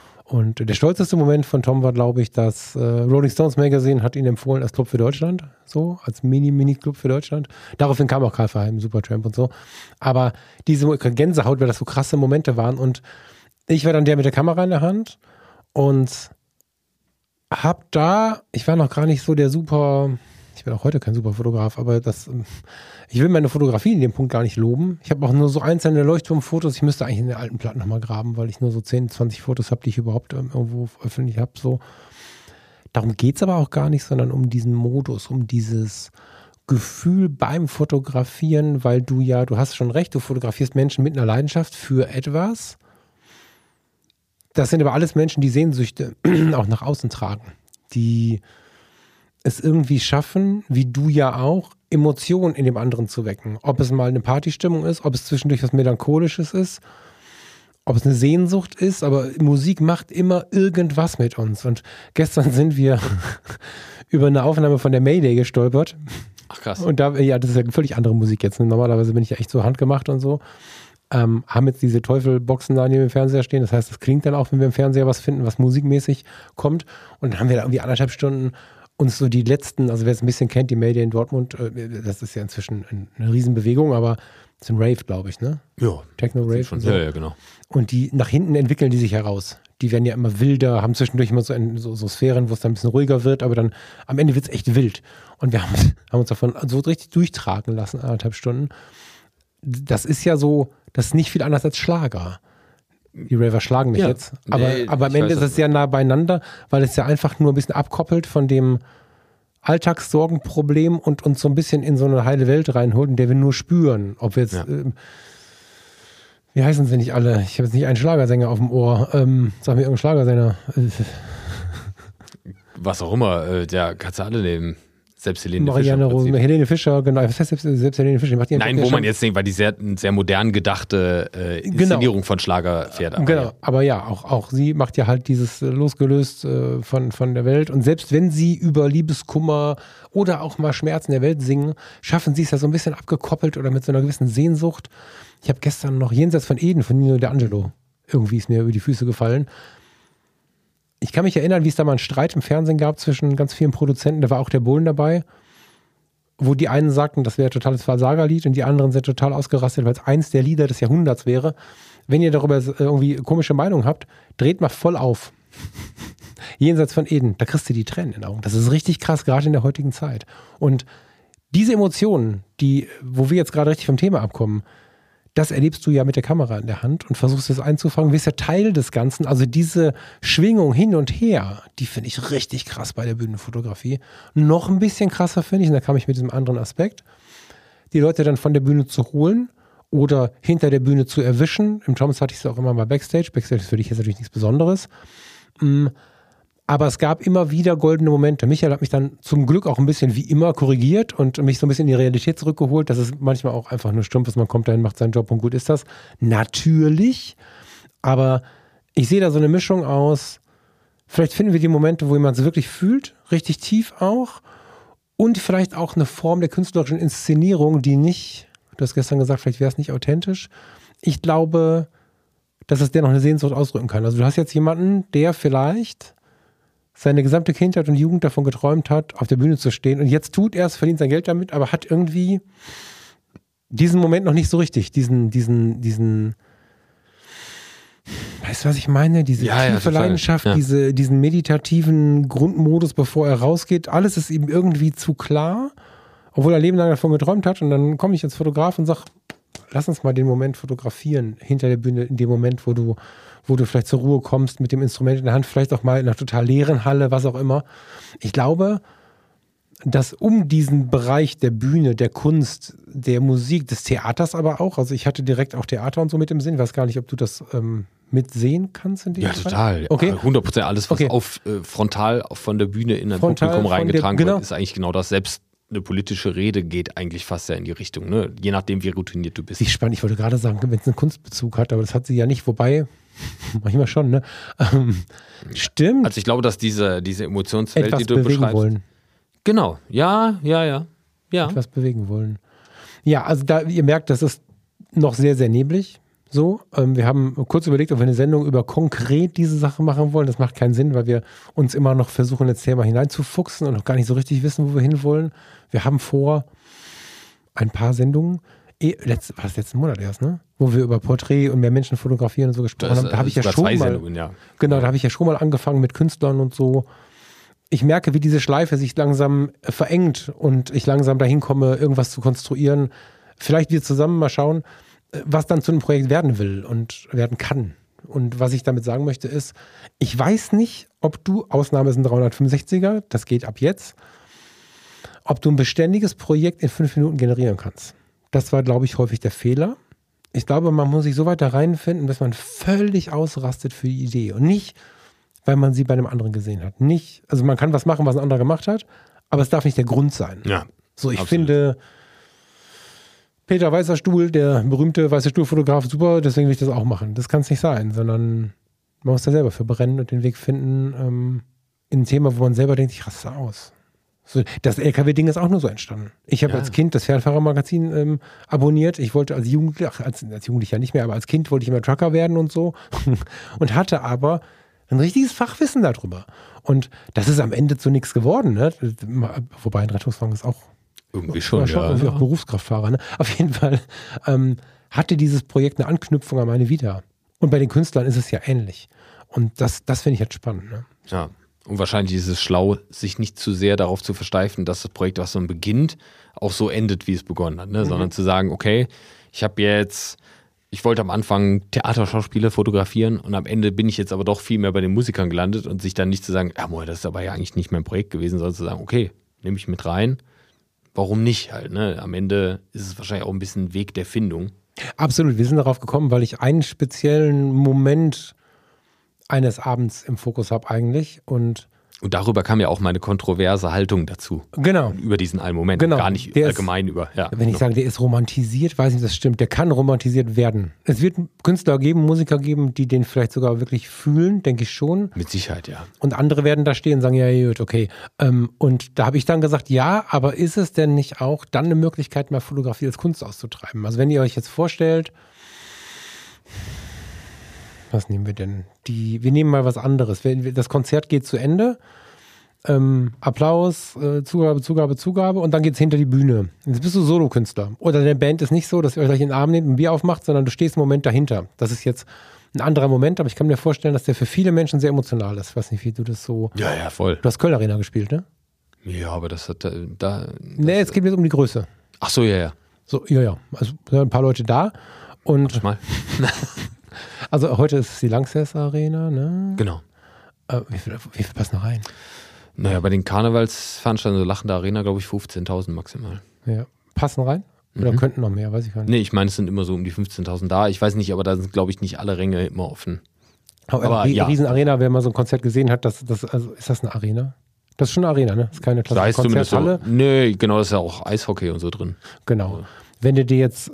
Und der stolzeste Moment von Tom war, glaube ich, dass Rolling Stones Magazine hat ihn empfohlen als Club für Deutschland, so, als Mini-Club für Deutschland. Daraufhin kam auch Karl Verheyen, Supertramp und so. Aber diese Gänsehaut, weil das so krasse Momente waren und ich war dann der mit der Kamera in der Hand und ich war noch gar nicht so ich bin auch heute kein super Fotograf, aber ich will meine Fotografie in dem Punkt gar nicht loben. Ich habe auch nur so einzelne Leuchtturmfotos. Ich müsste eigentlich in den alten Platten nochmal graben, weil ich nur so 10, 20 Fotos habe, die ich überhaupt irgendwo öffentlich habe. So. Darum geht es aber auch gar nicht, sondern um diesen Modus, um dieses Gefühl beim Fotografieren, weil du hast schon recht, du fotografierst Menschen mit einer Leidenschaft für etwas. Das sind aber alles Menschen, die Sehnsüchte auch nach außen tragen, die es irgendwie schaffen, wie du ja auch, Emotionen in dem anderen zu wecken. Ob es mal eine Partystimmung ist, ob es zwischendurch was Melancholisches ist, ob es eine Sehnsucht ist, aber Musik macht immer irgendwas mit uns. Und gestern sind wir über eine Aufnahme von der Mayday gestolpert. Ach krass. Und das ist ja eine völlig andere Musik jetzt. Normalerweise bin ich ja echt so handgemacht und so. Haben jetzt diese Teufelboxen da neben dem Fernseher stehen. Das heißt, das klingt dann auch, wenn wir im Fernseher was finden, was musikmäßig kommt. Und dann haben wir da irgendwie 1,5 Stunden uns so die letzten, also wer es ein bisschen kennt, die Mayday in Dortmund, das ist ja inzwischen eine Riesenbewegung, aber es ist ein Rave, glaube ich, ne? Ja. Techno-Rave. So. Ja, genau. Und die nach hinten entwickeln die sich heraus. Die werden ja immer wilder, haben zwischendurch immer so Sphären, wo es dann ein bisschen ruhiger wird, aber dann am Ende wird es echt wild. Und wir haben uns davon so richtig durchtragen lassen, 1,5 Stunden. Das ist ja so, das ist nicht viel anders als Schlager. Die Raver schlagen mich jetzt. Aber am Ende ist es sehr nah beieinander, weil es ja einfach nur ein bisschen abkoppelt von dem Alltagssorgenproblem und uns so ein bisschen in so eine heile Welt reinholt, in der wir nur spüren. Ob wir jetzt, wie heißen sie nicht alle? Ich habe jetzt nicht einen Schlagersänger auf dem Ohr. Sag mir irgendeinen Schlagersänger. Was auch immer, kannst du alle nehmen. Selbst Helene Marianne Fischer. Rose, Helene Fischer, genau. Was heißt selbst Helene Fischer? Macht die Nein, wo man jetzt denkt, weil die sehr modern gedachte Inszenierung von Schlager fährt. Aber genau, aber ja, auch sie macht ja halt dieses losgelöst von der Welt. Und selbst wenn sie über Liebeskummer oder auch mal Schmerzen der Welt singen, schaffen sie es ja so ein bisschen abgekoppelt oder mit so einer gewissen Sehnsucht. Ich habe gestern noch Jenseits von Eden von Nino D'Angelo, irgendwie ist mir über die Füße gefallen. Ich kann mich erinnern, wie es da mal einen Streit im Fernsehen gab zwischen ganz vielen Produzenten, da war auch der Bohlen dabei, wo die einen sagten, das wäre totales Versagerlied und die anderen sind total ausgerastet, weil es eins der Lieder des Jahrhunderts wäre. Wenn ihr darüber irgendwie komische Meinungen habt, dreht mal voll auf. Jenseits von Eden, da kriegst du die Tränen in den Augen. Das ist richtig krass, gerade in der heutigen Zeit. Und diese Emotionen, wo wir jetzt gerade richtig vom Thema abkommen, das erlebst du ja mit der Kamera in der Hand und versuchst es einzufangen, bist ja Teil des Ganzen. Also diese Schwingung hin und her, die finde ich richtig krass bei der Bühnenfotografie. Noch ein bisschen krasser finde ich, und da kam ich mit diesem anderen Aspekt, die Leute dann von der Bühne zu holen oder hinter der Bühne zu erwischen. Im Thomas hatte ich es auch immer mal Backstage. Backstage ist für dich jetzt natürlich nichts Besonderes. Aber es gab immer wieder goldene Momente. Michael hat mich dann zum Glück auch ein bisschen wie immer korrigiert und mich so ein bisschen in die Realität zurückgeholt. Das ist manchmal auch einfach nur stumpf ist. Man kommt dahin, macht seinen Job und gut ist das. Natürlich. Aber ich sehe da so eine Mischung aus. Vielleicht finden wir die Momente, wo jemand es wirklich fühlt, richtig tief auch. Und vielleicht auch eine Form der künstlerischen Inszenierung, die nicht, du hast gestern gesagt, vielleicht wäre es nicht authentisch. Ich glaube, dass es dennoch eine Sehnsucht ausdrücken kann. Also du hast jetzt jemanden, der vielleicht seine gesamte Kindheit und Jugend davon geträumt hat, auf der Bühne zu stehen. Und jetzt tut er es, verdient sein Geld damit, aber hat irgendwie diesen Moment noch nicht so richtig. Diesen weißt du, was ich meine? Diese tiefe Leidenschaft, diesen meditativen Grundmodus, bevor er rausgeht. Alles ist ihm irgendwie zu klar, obwohl er lebenlang davon geträumt hat. Und dann komme ich als Fotograf und sage, lass uns mal den Moment fotografieren, hinter der Bühne, in dem Moment, wo du vielleicht zur Ruhe kommst mit dem Instrument in der Hand, vielleicht auch mal in einer total leeren Halle, was auch immer. Ich glaube, dass um diesen Bereich der Bühne, der Kunst, der Musik, des Theaters aber auch, also ich hatte direkt auch Theater und so mit im Sinn, ich weiß gar nicht, ob du das mitsehen kannst in dem Fall? Total. Okay. 100%. Alles, was frontal von der Bühne in ein Publikum reingetragen wird, ist eigentlich genau das. Selbst eine politische Rede geht eigentlich fast ja in die Richtung, ne? Je nachdem, wie routiniert du bist. Wie spannend, ich wollte gerade sagen, wenn es einen Kunstbezug hat, aber das hat sie ja nicht, wobei, manchmal schon, ne? Stimmt. Also ich glaube, dass diese Emotionswelt, etwas die du beschreibst. Wollen. Genau, ja. Etwas bewegen wollen. Ja, also ihr merkt, das ist noch sehr, sehr neblig. So, wir haben kurz überlegt, ob wir eine Sendung über konkret diese Sache machen wollen. Das macht keinen Sinn, weil wir uns immer noch versuchen, ins Thema hineinzufuchsen und noch gar nicht so richtig wissen, wo wir hinwollen. Wir haben vor, ein paar Sendungen war das letzten Monat erst, ne? Wo wir über Porträt und mehr Menschen fotografieren und so gesprochen haben. Da habe ich ja schon mal, genau, da habe ich ja schon mal angefangen mit Künstlern und so. Ich merke, wie diese Schleife sich langsam verengt und ich langsam dahin komme, irgendwas zu konstruieren. Vielleicht wir zusammen mal schauen, was dann zu einem Projekt werden will und werden kann. Und was ich damit sagen möchte ist, ich weiß nicht, ob du, Ausnahme ist ein 365er, das geht ab jetzt, ob du ein beständiges Projekt in 5 Minuten generieren kannst. Das war, glaube ich, häufig der Fehler. Ich glaube, man muss sich so weit da reinfinden, dass man völlig ausrastet für die Idee. Und nicht, weil man sie bei einem anderen gesehen hat. Nicht, also man kann was machen, was ein anderer gemacht hat, aber es darf nicht der Grund sein. Ja, so, ich finde Peter Weißerstuhl, der berühmte weiße Stuhlfotograf, super, deswegen will ich das auch machen. Das kann es nicht sein, sondern man muss da selber für brennen und den Weg finden in ein Thema, wo man selber denkt, ich raste aus. So, das LKW-Ding ist auch nur so entstanden. Ich habe als Kind das Fernfahrermagazin abonniert. Ich wollte als Jugendlicher, als Jugendlicher nicht mehr, aber als Kind wollte ich immer Trucker werden und so. Und hatte aber ein richtiges Fachwissen darüber. Und das ist am Ende zu nichts geworden. Ne? Wobei ein Rettungswagen ist auch irgendwie schon, irgendwie auch Berufskraftfahrer. Ne? Auf jeden Fall hatte dieses Projekt eine Anknüpfung an meine Vita. Und bei den Künstlern ist es ja ähnlich. Und das finde ich jetzt spannend. Ne? Ja. Und wahrscheinlich ist es schlau, sich nicht zu sehr darauf zu versteifen, dass das Projekt, was so beginnt, auch so endet, wie es begonnen hat. Ne? Sondern zu sagen, okay, ich wollte am Anfang Theaterschauspieler fotografieren und am Ende bin ich jetzt aber doch viel mehr bei den Musikern gelandet und sich dann nicht zu sagen, das ist aber ja eigentlich nicht mein Projekt gewesen, sondern zu sagen, okay, nehme ich mit rein, warum nicht halt. Ne? Am Ende ist es wahrscheinlich auch ein bisschen Weg der Findung. Absolut, wir sind darauf gekommen, weil ich einen speziellen Moment eines Abends im Fokus habe eigentlich. Und darüber kam ja auch meine kontroverse Haltung dazu. Genau. Über diesen einen Moment, gar nicht allgemein über. Ja, wenn ich sage, der ist romantisiert, weiß nicht, ob das stimmt. Der kann romantisiert werden. Es wird Künstler geben, Musiker geben, die den vielleicht sogar wirklich fühlen, denke ich schon. Mit Sicherheit, ja. Und andere werden da stehen und sagen, ja gut, okay. Und da habe ich dann gesagt, ja, aber ist es denn nicht auch dann eine Möglichkeit, mal Fotografie als Kunst auszutreiben? Also wenn ihr euch jetzt vorstellt, was nehmen wir denn? Wir nehmen mal was anderes. Das Konzert geht zu Ende. Applaus, Zugabe und dann geht's hinter die Bühne. Jetzt bist du Solokünstler. Oder der Band ist nicht so, dass ihr euch gleich in den Arm nehmt und ein Bier aufmacht, sondern du stehst einen Moment dahinter. Das ist jetzt ein anderer Moment, aber ich kann mir vorstellen, dass der für viele Menschen sehr emotional ist. Ich weiß nicht, wie du das so... Ja, voll. Du hast Köln Arena gespielt, ne? Ja, aber das hat Nee, es geht jetzt um die Größe. Ach so, ja. So, ja. Also sind ein paar Leute da und... Warte mal. Also heute ist es die Lanxess Arena, ne? Genau. Wie viel passen noch rein? Naja, bei den Karnevalsveranstaltungen, so Lachende Arena, glaube ich 15.000 maximal. Ja. Passen rein? Oder könnten noch mehr, weiß ich gar nicht. Nee, ich meine, es sind immer so um die 15.000 da. Ich weiß nicht, aber da sind, glaube ich, nicht alle Ränge immer offen. Aber die Riesenarena, wer mal so ein Konzert gesehen hat, also ist das eine Arena? Das ist schon eine Arena, ne? Das ist keine klassische Konzerthalle. So, nee, genau, das ist ja auch Eishockey und so drin. Genau. Also. Wenn du dir jetzt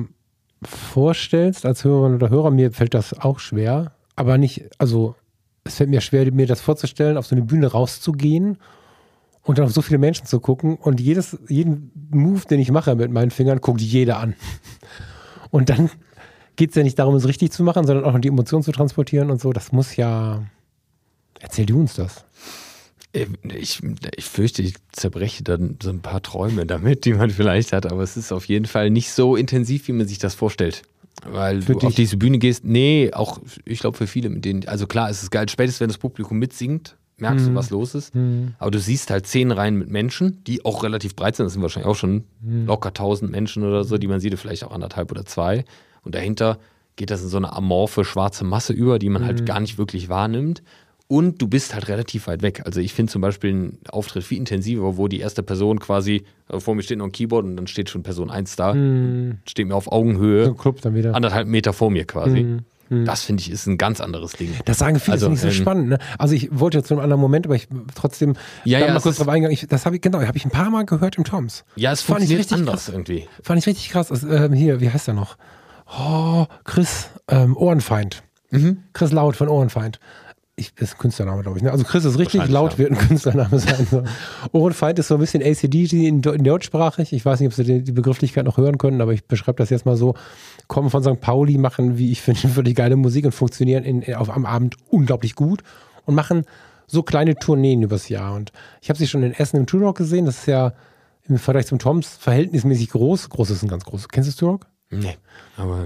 vorstellst als Hörerin oder Hörer, mir fällt das auch schwer, aber nicht, also es fällt mir schwer, mir das vorzustellen, auf so eine Bühne rauszugehen und dann auf so viele Menschen zu gucken und jeden Move, den ich mache mit meinen Fingern, guckt jeder an. Und dann geht es ja nicht darum, es richtig zu machen, sondern auch die Emotionen zu transportieren und so. Das muss ja... Erzähl du uns das. Ich fürchte, ich zerbreche dann so ein paar Träume damit, die man vielleicht hat, aber es ist auf jeden Fall nicht so intensiv, wie man sich das vorstellt. Weil du auf diese Bühne gehst, auch, ich glaube für viele, mit denen, also klar, es ist geil, spätestens wenn das Publikum mitsingt, merkst du, was los ist, aber du siehst halt 10 Reihen mit Menschen, die auch relativ breit sind, das sind wahrscheinlich auch schon locker 1000 Menschen oder so, die man sieht, vielleicht auch 1,5 oder 2 und dahinter geht das in so eine amorphe, schwarze Masse über, die man halt gar nicht wirklich wahrnimmt. Und du bist halt relativ weit weg. Also ich finde zum Beispiel einen Auftritt viel intensiver, wo die erste Person quasi, vor mir steht noch ein Keyboard und dann steht schon Person 1 da, steht mir auf Augenhöhe, so Club dann wieder. 1,5 Meter vor mir quasi. Das finde ich ist ein ganz anderes Ding. Das sagen viele, also, ist nicht so spannend. Ne? Also ich wollte jetzt zu einem anderen Moment, aber ich trotzdem mal kurz drauf eingehen. Das habe ich ein paar Mal gehört im Toms. Ja, es funktioniert anders irgendwie. Fand ich richtig krass. Hier, wie heißt der noch? Oh, Chris Ohrenfeind. Chris Laut von Ohrenfeind. Das ist ein Künstlername, glaube ich. Ne? Also Chris ist richtig, Laut wird ein Künstlername sein. So. Ohrenfeind ist so ein bisschen ACDC in deutschsprachig. Ich weiß nicht, ob Sie die Begrifflichkeit noch hören können, aber ich beschreibe das jetzt mal so. Kommen von St. Pauli, machen, wie ich finde, wirklich geile Musik und funktionieren am Abend unglaublich gut und machen so kleine Tourneen übers Jahr. Und ich habe sie schon in Essen im Tour Rock gesehen. Das ist ja im Vergleich zum Toms verhältnismäßig groß. Groß ist ein ganz groß. Kennst du Sturrock? Nee, aber...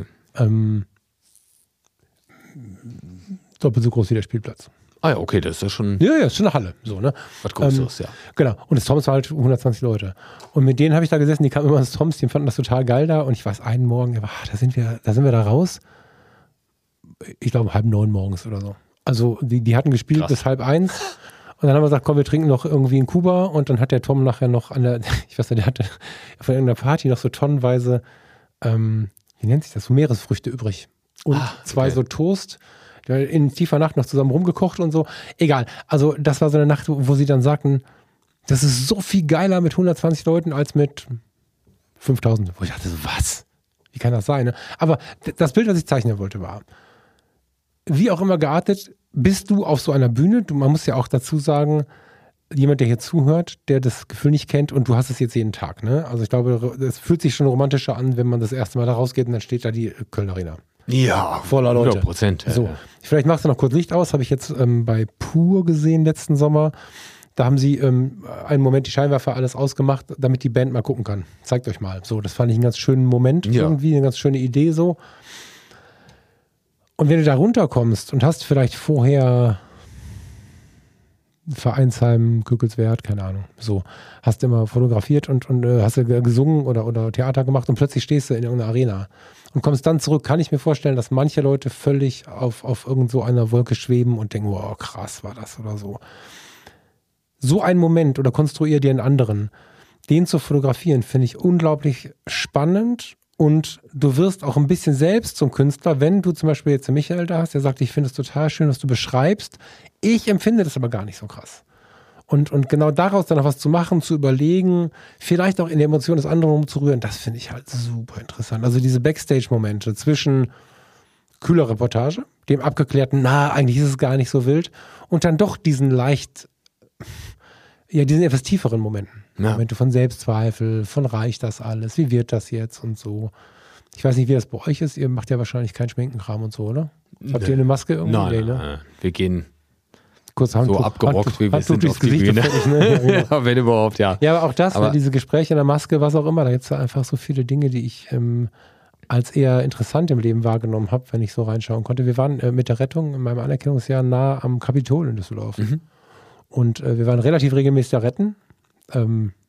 doppelt so groß wie der Spielplatz. Ah ja, okay, das ist ja schon Ja, ist schon eine Halle. So, ne? was Größeres, ja. Genau. Und das Toms war halt 120 Leute. Und mit denen habe ich da gesessen, die kamen immer ins Toms, die fanden das total geil da. Und ich weiß, einen Morgen, da sind wir da raus. Ich glaube, 8:30 morgens oder so. Also die hatten gespielt Krass. bis 12:30. Und dann haben wir gesagt, komm, wir trinken noch irgendwie in Kuba. Und dann hat der Tom nachher noch ich weiß nicht, der hatte von irgendeiner Party noch so tonnenweise, wie nennt sich das, so Meeresfrüchte übrig. Und zwei so Toast, in tiefer Nacht noch zusammen rumgekocht und so. Egal. Also das war so eine Nacht, wo sie dann sagten, das ist so viel geiler mit 120 Leuten als mit 5000. Wo ich dachte, so, was? Wie kann das sein? Ne? Aber das Bild, was ich zeichnen wollte, war, wie auch immer geartet, bist du auf so einer Bühne. Man muss ja auch dazu sagen, jemand, der hier zuhört, der das Gefühl nicht kennt und du hast es jetzt jeden Tag. Ne? Also ich glaube, es fühlt sich schon romantischer an, wenn man das erste Mal da rausgeht und dann steht da die Köln Arena. Ja, voller Leute. 100%. So, vielleicht machst du noch kurz Licht aus, habe ich jetzt bei Pur gesehen letzten Sommer. Da haben sie einen Moment die Scheinwerfer alles ausgemacht, damit die Band mal gucken kann. Zeigt euch mal. So, das fand ich einen ganz schönen Moment irgendwie, eine ganz schöne Idee so. Und wenn du da runterkommst und hast vielleicht vorher Vereinsheim, Kökelswert, keine Ahnung, so, hast immer fotografiert und hast gesungen oder Theater gemacht und plötzlich stehst du in irgendeiner Arena und kommst dann zurück, kann ich mir vorstellen, dass manche Leute völlig auf irgend so einer Wolke schweben und denken, wow, krass war das oder so. So ein Moment oder konstruier dir einen anderen, den zu fotografieren, finde ich unglaublich spannend und du wirst auch ein bisschen selbst zum Künstler, wenn du zum Beispiel jetzt den Michael da hast, der sagt, ich finde es total schön, was du beschreibst. Ich empfinde das aber gar nicht so krass. Und genau daraus dann noch was zu machen, zu überlegen, vielleicht auch in der Emotion des anderen umzurühren, das finde ich halt super interessant. Also diese Backstage-Momente zwischen kühler Reportage, dem abgeklärten, eigentlich ist es gar nicht so wild, und dann doch diesen diesen etwas tieferen Momenten. Ja. Momente von Selbstzweifel, von reicht das alles, wie wird das jetzt und so. Ich weiß nicht, wie das bei euch ist, ihr macht ja wahrscheinlich keinen Schminkenkram und so, oder? Habt ihr eine Maske irgendwie? Nein. Wir gehen kurz so abgerockt, wie wir sind auf die Bühne. Fertig, ne? Ja, genau. Ja, wenn überhaupt, ja. Ja, aber auch das, diese Gespräche in der Maske, was auch immer, da gibt es ja einfach so viele Dinge, die ich als eher interessant im Leben wahrgenommen habe, wenn ich so reinschauen konnte. Wir waren mit der Rettung in meinem Anerkennungsjahr nah am Kapitol in Düsseldorf. Mhm. Und wir waren relativ regelmäßig da retten. Das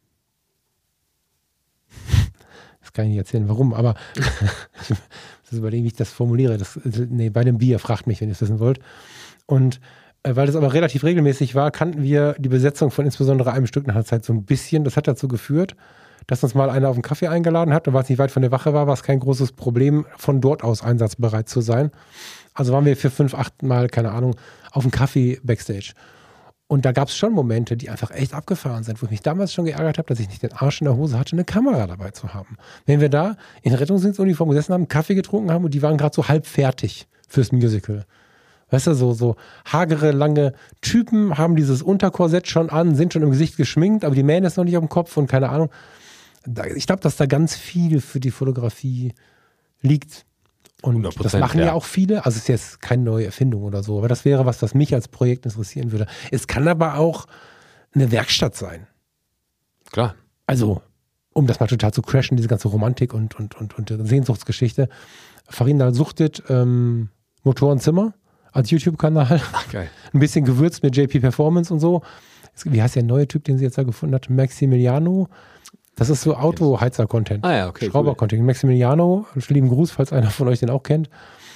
kann ich nicht erzählen, warum, aber ich muss überlegen, wie ich das formuliere. Bei dem Bier, fragt mich, wenn ihr es wissen wollt. Und weil das aber relativ regelmäßig war, kannten wir die Besetzung von insbesondere einem Stück nach einer Zeit so ein bisschen. Das hat dazu geführt, dass uns mal einer auf einen Kaffee eingeladen hat und weil es nicht weit von der Wache war es kein großes Problem, von dort aus einsatzbereit zu sein. Also waren wir für 5, 8 Mal, keine Ahnung, auf einen Kaffee Backstage. Und da gab es schon Momente, die einfach echt abgefahren sind, wo ich mich damals schon geärgert habe, dass ich nicht den Arsch in der Hose hatte, eine Kamera dabei zu haben. Wenn wir da in Rettungsdienstuniform gesessen haben, Kaffee getrunken haben und die waren gerade so halb fertig fürs Musical. Weißt du, so hagere, lange Typen haben dieses Unterkorsett schon an, sind schon im Gesicht geschminkt, aber die Mähne ist noch nicht auf dem Kopf und keine Ahnung. Ich glaube, dass da ganz viel für die Fotografie liegt. Und das machen ja auch viele. Also es ist jetzt keine neue Erfindung oder so, aber das wäre was mich als Projekt interessieren würde. Es kann aber auch eine Werkstatt sein. Klar. Also, um das mal total zu crashen, diese ganze Romantik und Sehnsuchtsgeschichte. Farina suchtet Motorenzimmer als YouTube-Kanal. Ach, geil. Ein bisschen gewürzt mit JP Performance und so. Wie heißt der neue Typ, den sie jetzt da gefunden hat? Maximiliano. Das ist so Autoheizer-Content. Ah ja, okay. Schrauber-Content. Cool. Maximiliano, lieben Gruß, falls einer von euch den auch kennt,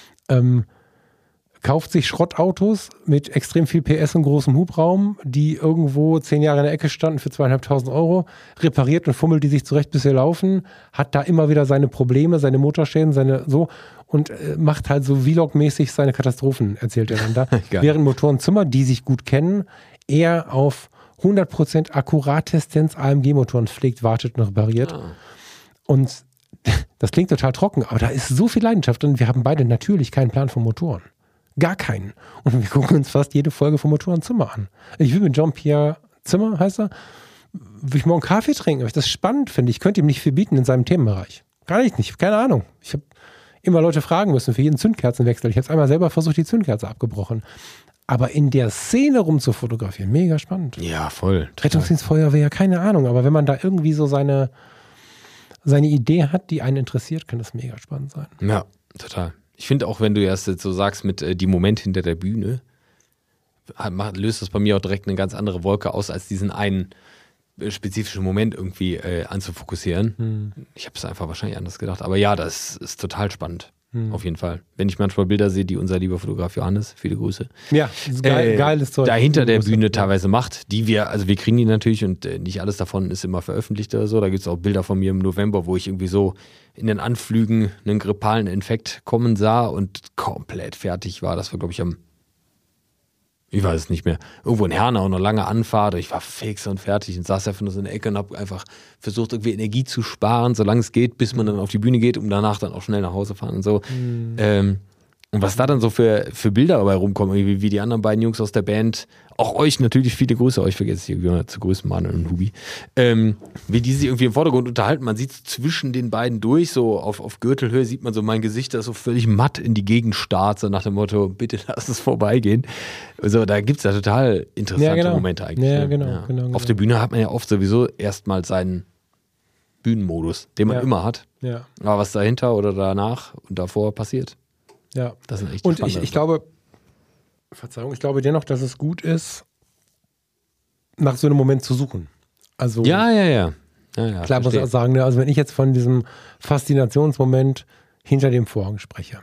kauft sich Schrottautos mit extrem viel PS und großem Hubraum, die irgendwo 10 Jahre in der Ecke standen für 2.500 €, repariert und fummelt die sich zurecht, bis sie laufen, hat da immer wieder seine Probleme, seine Motorschäden, und macht halt so Vlog-mäßig seine Katastrophen, erzählt er dann da. Während Motorenzimmer, die sich gut kennen, eher auf 100% Akkuratestens AMG-Motoren pflegt, wartet und repariert. Ah. Und das klingt total trocken, aber da ist so viel Leidenschaft drin. Wir haben beide natürlich keinen Plan von Motoren. Gar keinen. Und wir gucken uns fast jede Folge von Motorenzimmer an. Ich will mit Jean-Pierre Zimmer, heißt er, will ich morgen Kaffee trinken, weil ich das spannend finde. Ich könnte ihm nicht viel bieten in seinem Themenbereich. Gar nicht, keine Ahnung. Ich habe immer Leute fragen müssen für jeden Zündkerzenwechsel. Ich habe es einmal selber versucht, die Zündkerze abgebrochen. Aber in der Szene rumzufotografieren, mega spannend. Ja, voll. Rettungsdienst, Feuerwehr, keine Ahnung. Aber wenn man da irgendwie so seine Idee hat, die einen interessiert, kann das mega spannend sein. Ja, total. Ich finde auch, wenn du erst jetzt so sagst mit die Momente hinter der Bühne, löst das bei mir auch direkt eine ganz andere Wolke aus, als diesen einen spezifischen Moment irgendwie anzufokussieren. Ich habe es einfach wahrscheinlich anders gedacht. Aber ja, das ist total spannend. Auf jeden Fall. Wenn ich manchmal Bilder sehe, die unser lieber Fotograf Johannes, viele Grüße. Ja, geiles Zeug. Da hinter der Bühne teilweise macht, wir kriegen die natürlich und nicht alles davon ist immer veröffentlicht oder so. Da gibt es auch Bilder von mir im November, wo ich irgendwie so in den Anflügen einen grippalen Infekt kommen sah und komplett fertig war. Das war, glaube ich, ich weiß es nicht mehr, irgendwo in Hernau, eine lange Anfahrt. Ich war fix und fertig und saß einfach nur so in der Ecke und habe einfach versucht, irgendwie Energie zu sparen, solange es geht, bis man dann auf die Bühne geht, um danach dann auch schnell nach Hause fahren und so. Und was da dann so für Bilder dabei rumkommen, wie die anderen beiden Jungs aus der Band, auch euch natürlich, viele Grüße, euch vergesse ich irgendwie zu grüßen, Manuel und Hubi, wie die sich irgendwie im Vordergrund unterhalten, man sieht zwischen den beiden durch, so auf Gürtelhöhe sieht man so mein Gesicht, das so völlig matt in die Gegend starrt, so nach dem Motto, bitte lass es vorbeigehen. Also da gibt es ja total interessante Momente eigentlich. Ja, ne? Genau. Auf der Bühne hat man ja oft sowieso erstmal seinen Bühnenmodus, den man immer hat. Ja. Aber was dahinter oder danach und davor passiert. Ja. Das sind echt und ich glaube dennoch, dass es gut ist, nach so einem Moment zu suchen. Also Ja, klar muss ich auch sagen, ne, also wenn ich jetzt von diesem Faszinationsmoment hinter dem Vorhang spreche,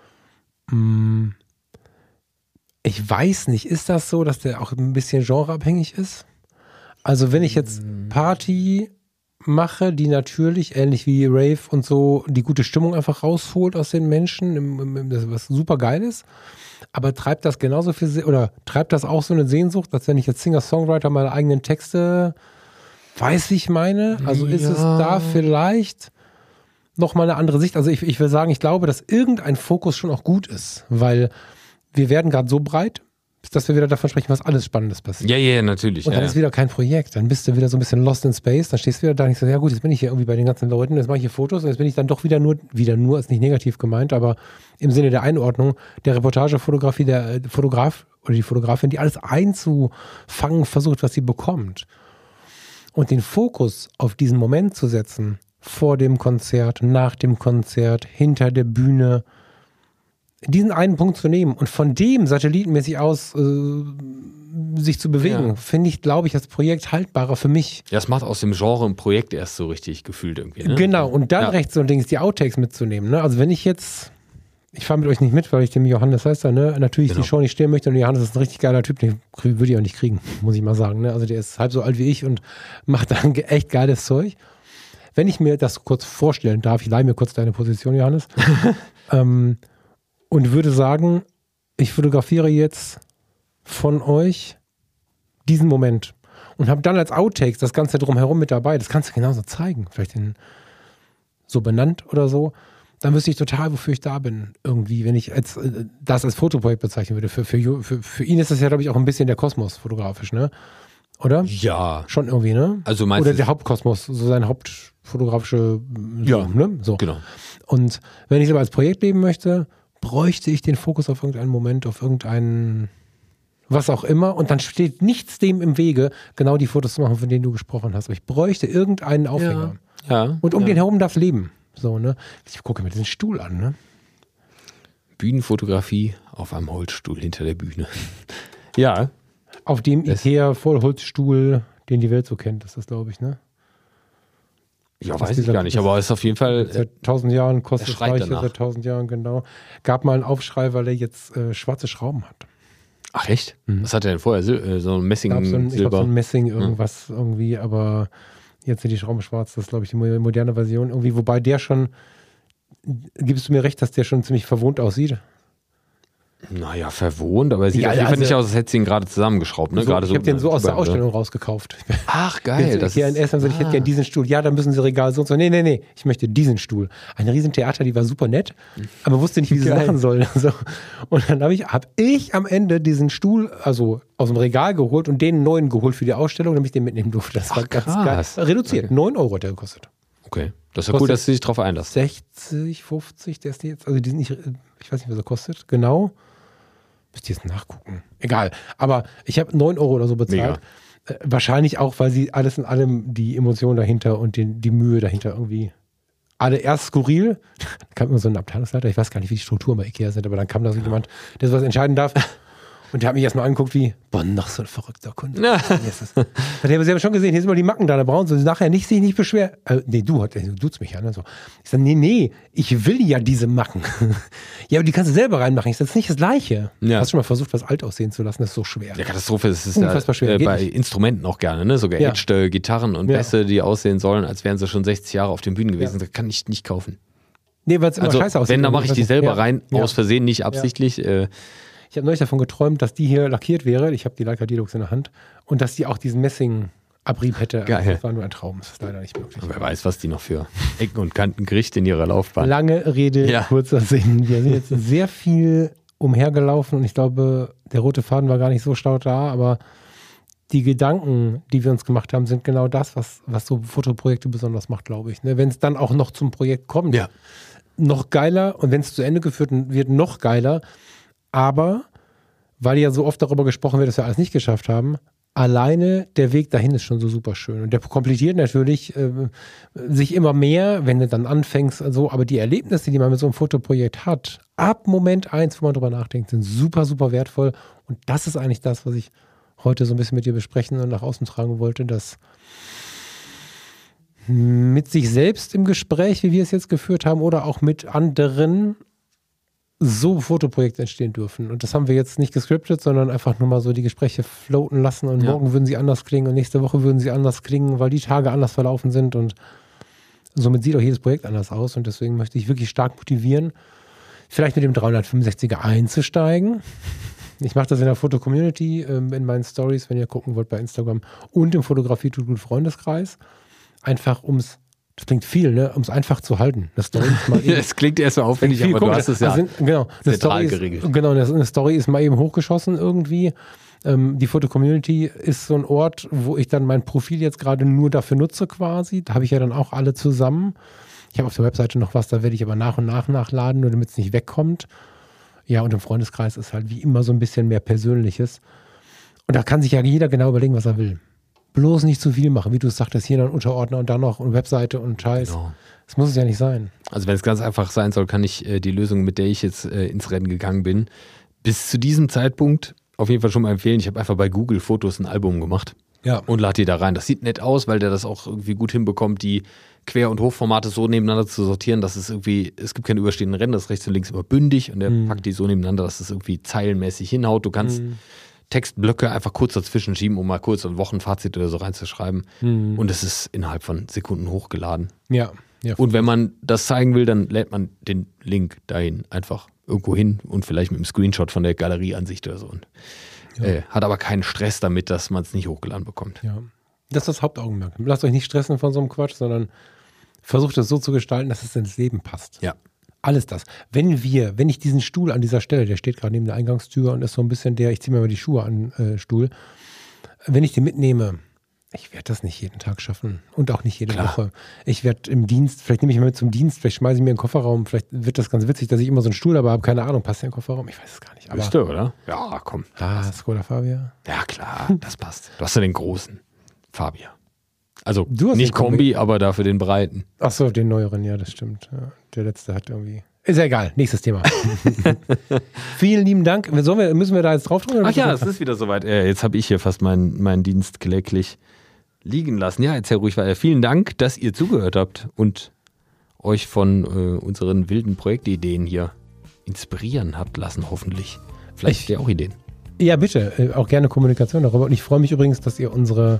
ich weiß nicht, ist das so, dass der auch ein bisschen genreabhängig ist? Also wenn ich jetzt Party mache, die natürlich, ähnlich wie Rave und so, die gute Stimmung einfach rausholt aus den Menschen, was super geil ist, aber treibt das genauso viel, oder treibt das auch so eine Sehnsucht, dass wenn ich jetzt Singer-Songwriter meine eigenen Texte weiß, wie ich meine? Also ist es da vielleicht nochmal eine andere Sicht? Also ich will sagen, ich glaube, dass irgendein Fokus schon auch gut ist, weil wir werden gerade so breit, dass wir wieder davon sprechen, was alles Spannendes passiert. Ja, natürlich. Und dann ist wieder kein Projekt. Dann bist du wieder so ein bisschen lost in space. Dann stehst du wieder da und ich so, ja gut, jetzt bin ich hier irgendwie bei den ganzen Leuten, jetzt mache ich hier Fotos und jetzt bin ich dann doch wieder nur ist nicht negativ gemeint, aber im Sinne der Einordnung der Reportagefotografie, der Fotograf oder die Fotografin, die alles einzufangen versucht, was sie bekommt. Und den Fokus auf diesen Moment zu setzen, vor dem Konzert, nach dem Konzert, hinter der Bühne, diesen einen Punkt zu nehmen und von dem satellitenmäßig aus sich zu bewegen, finde ich, glaube ich, das Projekt haltbarer für mich. Ja, es macht aus dem Genre ein Projekt erst so richtig gefühlt irgendwie. Ne? Genau, und dann rechts und links die Outtakes mitzunehmen. Ne? Also wenn ich fahre mit euch nicht mit, weil ich dem Johannes heißt, ne? Natürlich die Show nicht stehen möchte und Johannes ist ein richtig geiler Typ, den würde ich auch nicht kriegen, muss ich mal sagen. Ne? Also der ist halb so alt wie ich und macht dann echt geiles Zeug. Wenn ich mir das kurz vorstellen darf, ich leihe mir kurz deine Position, Johannes, und würde sagen, ich fotografiere jetzt von euch diesen Moment und habe dann als Outtakes das Ganze drumherum mit dabei. Das kannst du genauso zeigen, vielleicht so benannt oder so. Dann wüsste ich total, wofür ich da bin. Irgendwie, wenn ich das als Fotoprojekt bezeichnen würde. Für ihn ist das ja, glaube ich, auch ein bisschen der Kosmos fotografisch, ne? Oder? Ja. Schon irgendwie, ne? Also meinst Oder der Hauptkosmos, so sein hauptfotografische ne? So. Genau. Und wenn ich es aber als Projekt leben möchte, bräuchte ich den Fokus auf irgendeinen Moment, auf irgendeinen was auch immer und dann steht nichts dem im Wege, genau die Fotos zu machen, von denen du gesprochen hast. Aber ich bräuchte irgendeinen Aufhänger. Ja. Und den herum darf leben. So, ne? Ich gucke mir diesen Stuhl an, ne? Bühnenfotografie auf einem Holzstuhl hinter der Bühne. Ja. Auf dem Ikea-Vollholzstuhl, den die Welt so kennt, ist das, glaube ich, ne? Ja, weiß ich gar nicht, aber es ist auf jeden Fall. Seit 1000 Jahren kostet es Reiche, danach. seit 1000 Jahren, genau. Gab mal einen Aufschrei, weil er jetzt schwarze Schrauben hat. Ach, echt? Was hat er denn vorher? So ein Messing, Ich glaube, Silber? so ein Messing irgendwas irgendwie, aber jetzt sind die Schrauben schwarz. Das ist, glaube ich, die moderne Version irgendwie. Wobei der schon, gibst du mir recht, dass der schon ziemlich verwohnt aussieht? Naja, verwohnt, aber er sieht auf jeden Fall nicht aus, als hätte sie ihn gerade zusammengeschraubt. Ne? So, ich habe den so aus der Ausstellung rausgekauft. Ach, geil. Das hier in Essen, ich hätte gerne diesen Stuhl. Ja, dann müssen sie Regal so und so. Nee, ich möchte diesen Stuhl. Ein Riesentheater, die war super nett, aber wusste nicht, wie sie es machen soll. So. Und dann habe ich am Ende diesen Stuhl also aus dem Regal geholt und den neuen geholt für die Ausstellung, damit ich den mitnehmen durfte. Das war ganz geil. Reduziert. Okay. 9 € hat der gekostet. Okay. Das ist ja cool, dass du dich drauf einlässt. 60, 50, der ist jetzt, also die sind nicht, ich weiß nicht, was er kostet, genau. Müsst ihr jetzt nachgucken. Egal. Aber ich habe 9 Euro oder so bezahlt. Wahrscheinlich auch, weil sie alles in allem die Emotion dahinter und die Mühe dahinter irgendwie alle erst skurril. Da kam immer so ein Abteilungsleiter, ich weiß gar nicht, wie die Strukturen bei Ikea sind, aber dann kam da so jemand, der sowas entscheiden darf. Und der hat mich erstmal angeguckt wie, boah, noch so ein verrückter Kunde. Ja. Sie haben schon gesehen, hier sind immer die Macken da brauchen sie nachher sich nicht beschweren. Nee, du duzt mich an. So. Ich sage, nee, ich will ja diese Macken. Ja, aber die kannst du selber reinmachen. Ich sage, das ist nicht das Gleiche. Ja. Hast du schon mal versucht, was alt aussehen zu lassen? Das ist so schwer. Ja, Katastrophe. Das ist ja schwer. Bei Instrumenten auch gerne, ne? So geagte Gitarren und Bässe, die aussehen sollen, als wären sie schon 60 Jahre auf den Bühnen gewesen. Das kann ich nicht kaufen. Nee, weil es immer scheiße aussieht. Wenn, dann mache ich die selber rein, aus Versehen, nicht absichtlich. Ich habe neulich davon geträumt, dass die hier lackiert wäre. Ich habe die Leica Deluxe in der Hand. Und dass die auch diesen Messing-Abrieb hätte. Geil. Das war nur ein Traum. Das ist leider nicht möglich. Wer weiß, was die noch für Ecken und Kanten kriegt in ihrer Laufbahn. Lange Rede, kurzer Sinn. Wir sind jetzt sehr viel umhergelaufen und ich glaube, der rote Faden war gar nicht so stark da, aber die Gedanken, die wir uns gemacht haben, sind genau das, was so Fotoprojekte besonders macht, glaube ich. Wenn es dann auch noch zum Projekt kommt, noch geiler, und wenn es zu Ende geführt wird, noch geiler. Aber, weil ja so oft darüber gesprochen wird, dass wir alles nicht geschafft haben, alleine der Weg dahin ist schon so super schön. Und der komplettiert natürlich sich immer mehr, wenn du dann anfängst und so. Aber die Erlebnisse, die man mit so einem Fotoprojekt hat, ab Moment 1, wo man drüber nachdenkt, sind super, super wertvoll. Und das ist eigentlich das, was ich heute so ein bisschen mit dir besprechen und nach außen tragen wollte, dass mit sich selbst im Gespräch, wie wir es jetzt geführt haben, oder auch mit anderen so Fotoprojekte entstehen dürfen. Und das haben wir jetzt nicht gescriptet, sondern einfach nur mal so die Gespräche floaten lassen und morgen würden sie anders klingen und nächste Woche würden sie anders klingen, weil die Tage anders verlaufen sind und somit sieht auch jedes Projekt anders aus und deswegen möchte ich wirklich stark motivieren, vielleicht mit dem 365er einzusteigen. Ich mache das in der Foto-Community, in meinen Stories, wenn ihr gucken wollt bei Instagram und im Fotografie-Tut-Gut-Freundeskreis. Einfach das klingt viel, ne? Um es einfach zu halten. Das klingt erst so aufwendig, aber du hast es zentral geregelt. Genau, eine Story ist mal eben hochgeschossen irgendwie. Die Foto-Community ist so ein Ort, wo ich dann mein Profil jetzt gerade nur dafür nutze quasi. Da habe ich ja dann auch alle zusammen. Ich habe auf der Webseite noch was, da werde ich aber nach und nach nachladen, nur damit es nicht wegkommt. Ja, und im Freundeskreis ist halt wie immer so ein bisschen mehr Persönliches. Und da kann sich ja jeder genau überlegen, was er will. Bloß nicht zu viel machen, wie du es sagtest, hier noch ein Unterordner und dann noch eine Webseite und Scheiß. Genau. Das muss es ja nicht sein. Also wenn es ganz einfach sein soll, kann ich die Lösung, mit der ich jetzt ins Rennen gegangen bin, bis zu diesem Zeitpunkt auf jeden Fall schon mal empfehlen. Ich habe einfach bei Google Fotos ein Album gemacht und lade die da rein. Das sieht nett aus, weil der das auch irgendwie gut hinbekommt, die Quer- und Hochformate so nebeneinander zu sortieren, dass es gibt keine überstehenden Ränder, das ist rechts und links immer bündig und der packt die so nebeneinander, dass es irgendwie zeilenmäßig hinhaut. Du kannst Textblöcke einfach kurz dazwischen schieben, um mal kurz ein Wochenfazit oder so reinzuschreiben. Und es ist innerhalb von Sekunden hochgeladen. Ja. Und wenn man das zeigen will, dann lädt man den Link dahin einfach irgendwo hin und vielleicht mit einem Screenshot von der Galerieansicht oder so. Und hat aber keinen Stress damit, dass man es nicht hochgeladen bekommt. Ja. Das ist das Hauptaugenmerk. Lasst euch nicht stressen von so einem Quatsch, sondern versucht es so zu gestalten, dass es ins Leben passt. Ja. Alles das. Wenn ich diesen Stuhl an dieser Stelle, der steht gerade neben der Eingangstür und ist so ein bisschen ich ziehe mir mal die Schuhe an, Stuhl. Wenn ich den mitnehme, ich werde das nicht jeden Tag schaffen und auch nicht jede Woche. Ich werde im Dienst, vielleicht nehme ich mal mit zum Dienst, vielleicht schmeiße ich mir in den Kofferraum, vielleicht wird das ganz witzig, dass ich immer so einen Stuhl dabei habe, keine Ahnung, passt der in den Kofferraum? Ich weiß es gar nicht. Aber du, oder? Ja, komm. Skoda Fabia. Ja, klar, das passt. Du hast ja den großen Fabia. Also nicht Kombi, aber dafür den breiten. Ach so, den neueren, ja, das stimmt. Ja, der letzte hat irgendwie... Ist ja egal, nächstes Thema. Vielen lieben Dank. Müssen wir da jetzt drauf drücken? Ach ja, es ist wieder soweit. Jetzt habe ich hier fast meinen Dienst kläglich liegen lassen. Ja, erzähl ruhig weiter. Vielen Dank, dass ihr zugehört habt und euch von unseren wilden Projektideen hier inspirieren habt lassen, hoffentlich. Vielleicht habt ihr auch Ideen. Ja, bitte. Auch gerne Kommunikation darüber. Und ich freue mich übrigens, dass ihr unsere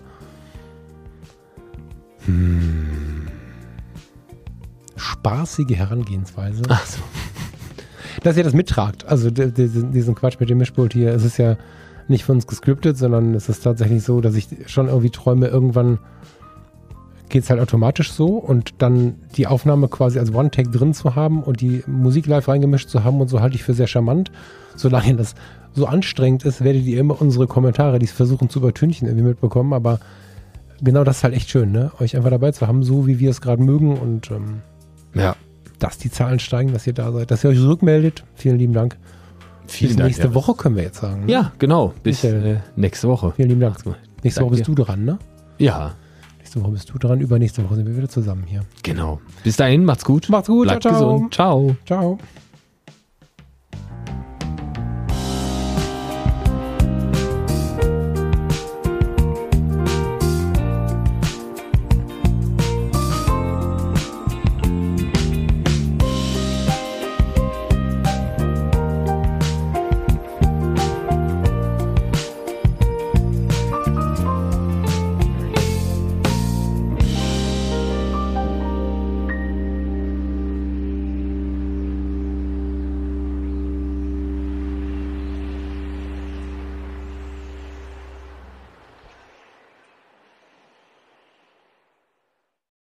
spaßige Herangehensweise, dass ihr das mittragt. Also diesen Quatsch mit dem Mischpult hier, es ist ja nicht von uns gescriptet, sondern es ist tatsächlich so, dass ich schon irgendwie träume, irgendwann geht es halt automatisch so und dann die Aufnahme quasi als One-Take drin zu haben und die Musik live reingemischt zu haben und so halte ich für sehr charmant. Solange das so anstrengend ist, werdet ihr immer unsere Kommentare, die es versuchen zu übertünchen, irgendwie mitbekommen, aber genau das ist halt echt schön, ne? Euch einfach dabei zu haben, so wie wir es gerade mögen und dass die Zahlen steigen, dass ihr da seid, dass ihr euch rückmeldet. Vielen lieben Dank. Vielen Bis Dank. nächste Woche können wir jetzt sagen. Ne? Ja, genau. Bis Michael. nächste Woche. Vielen lieben Dank. Macht's gut. Nächste Woche bist du dran, ne? Ja, Nächste Woche bist du dran. Übernächste Woche sind wir wieder zusammen hier. genau. Bis dahin, macht's gut. Macht's gut. Bleibt ciao, ciao. gesund. Ciao. Ciao.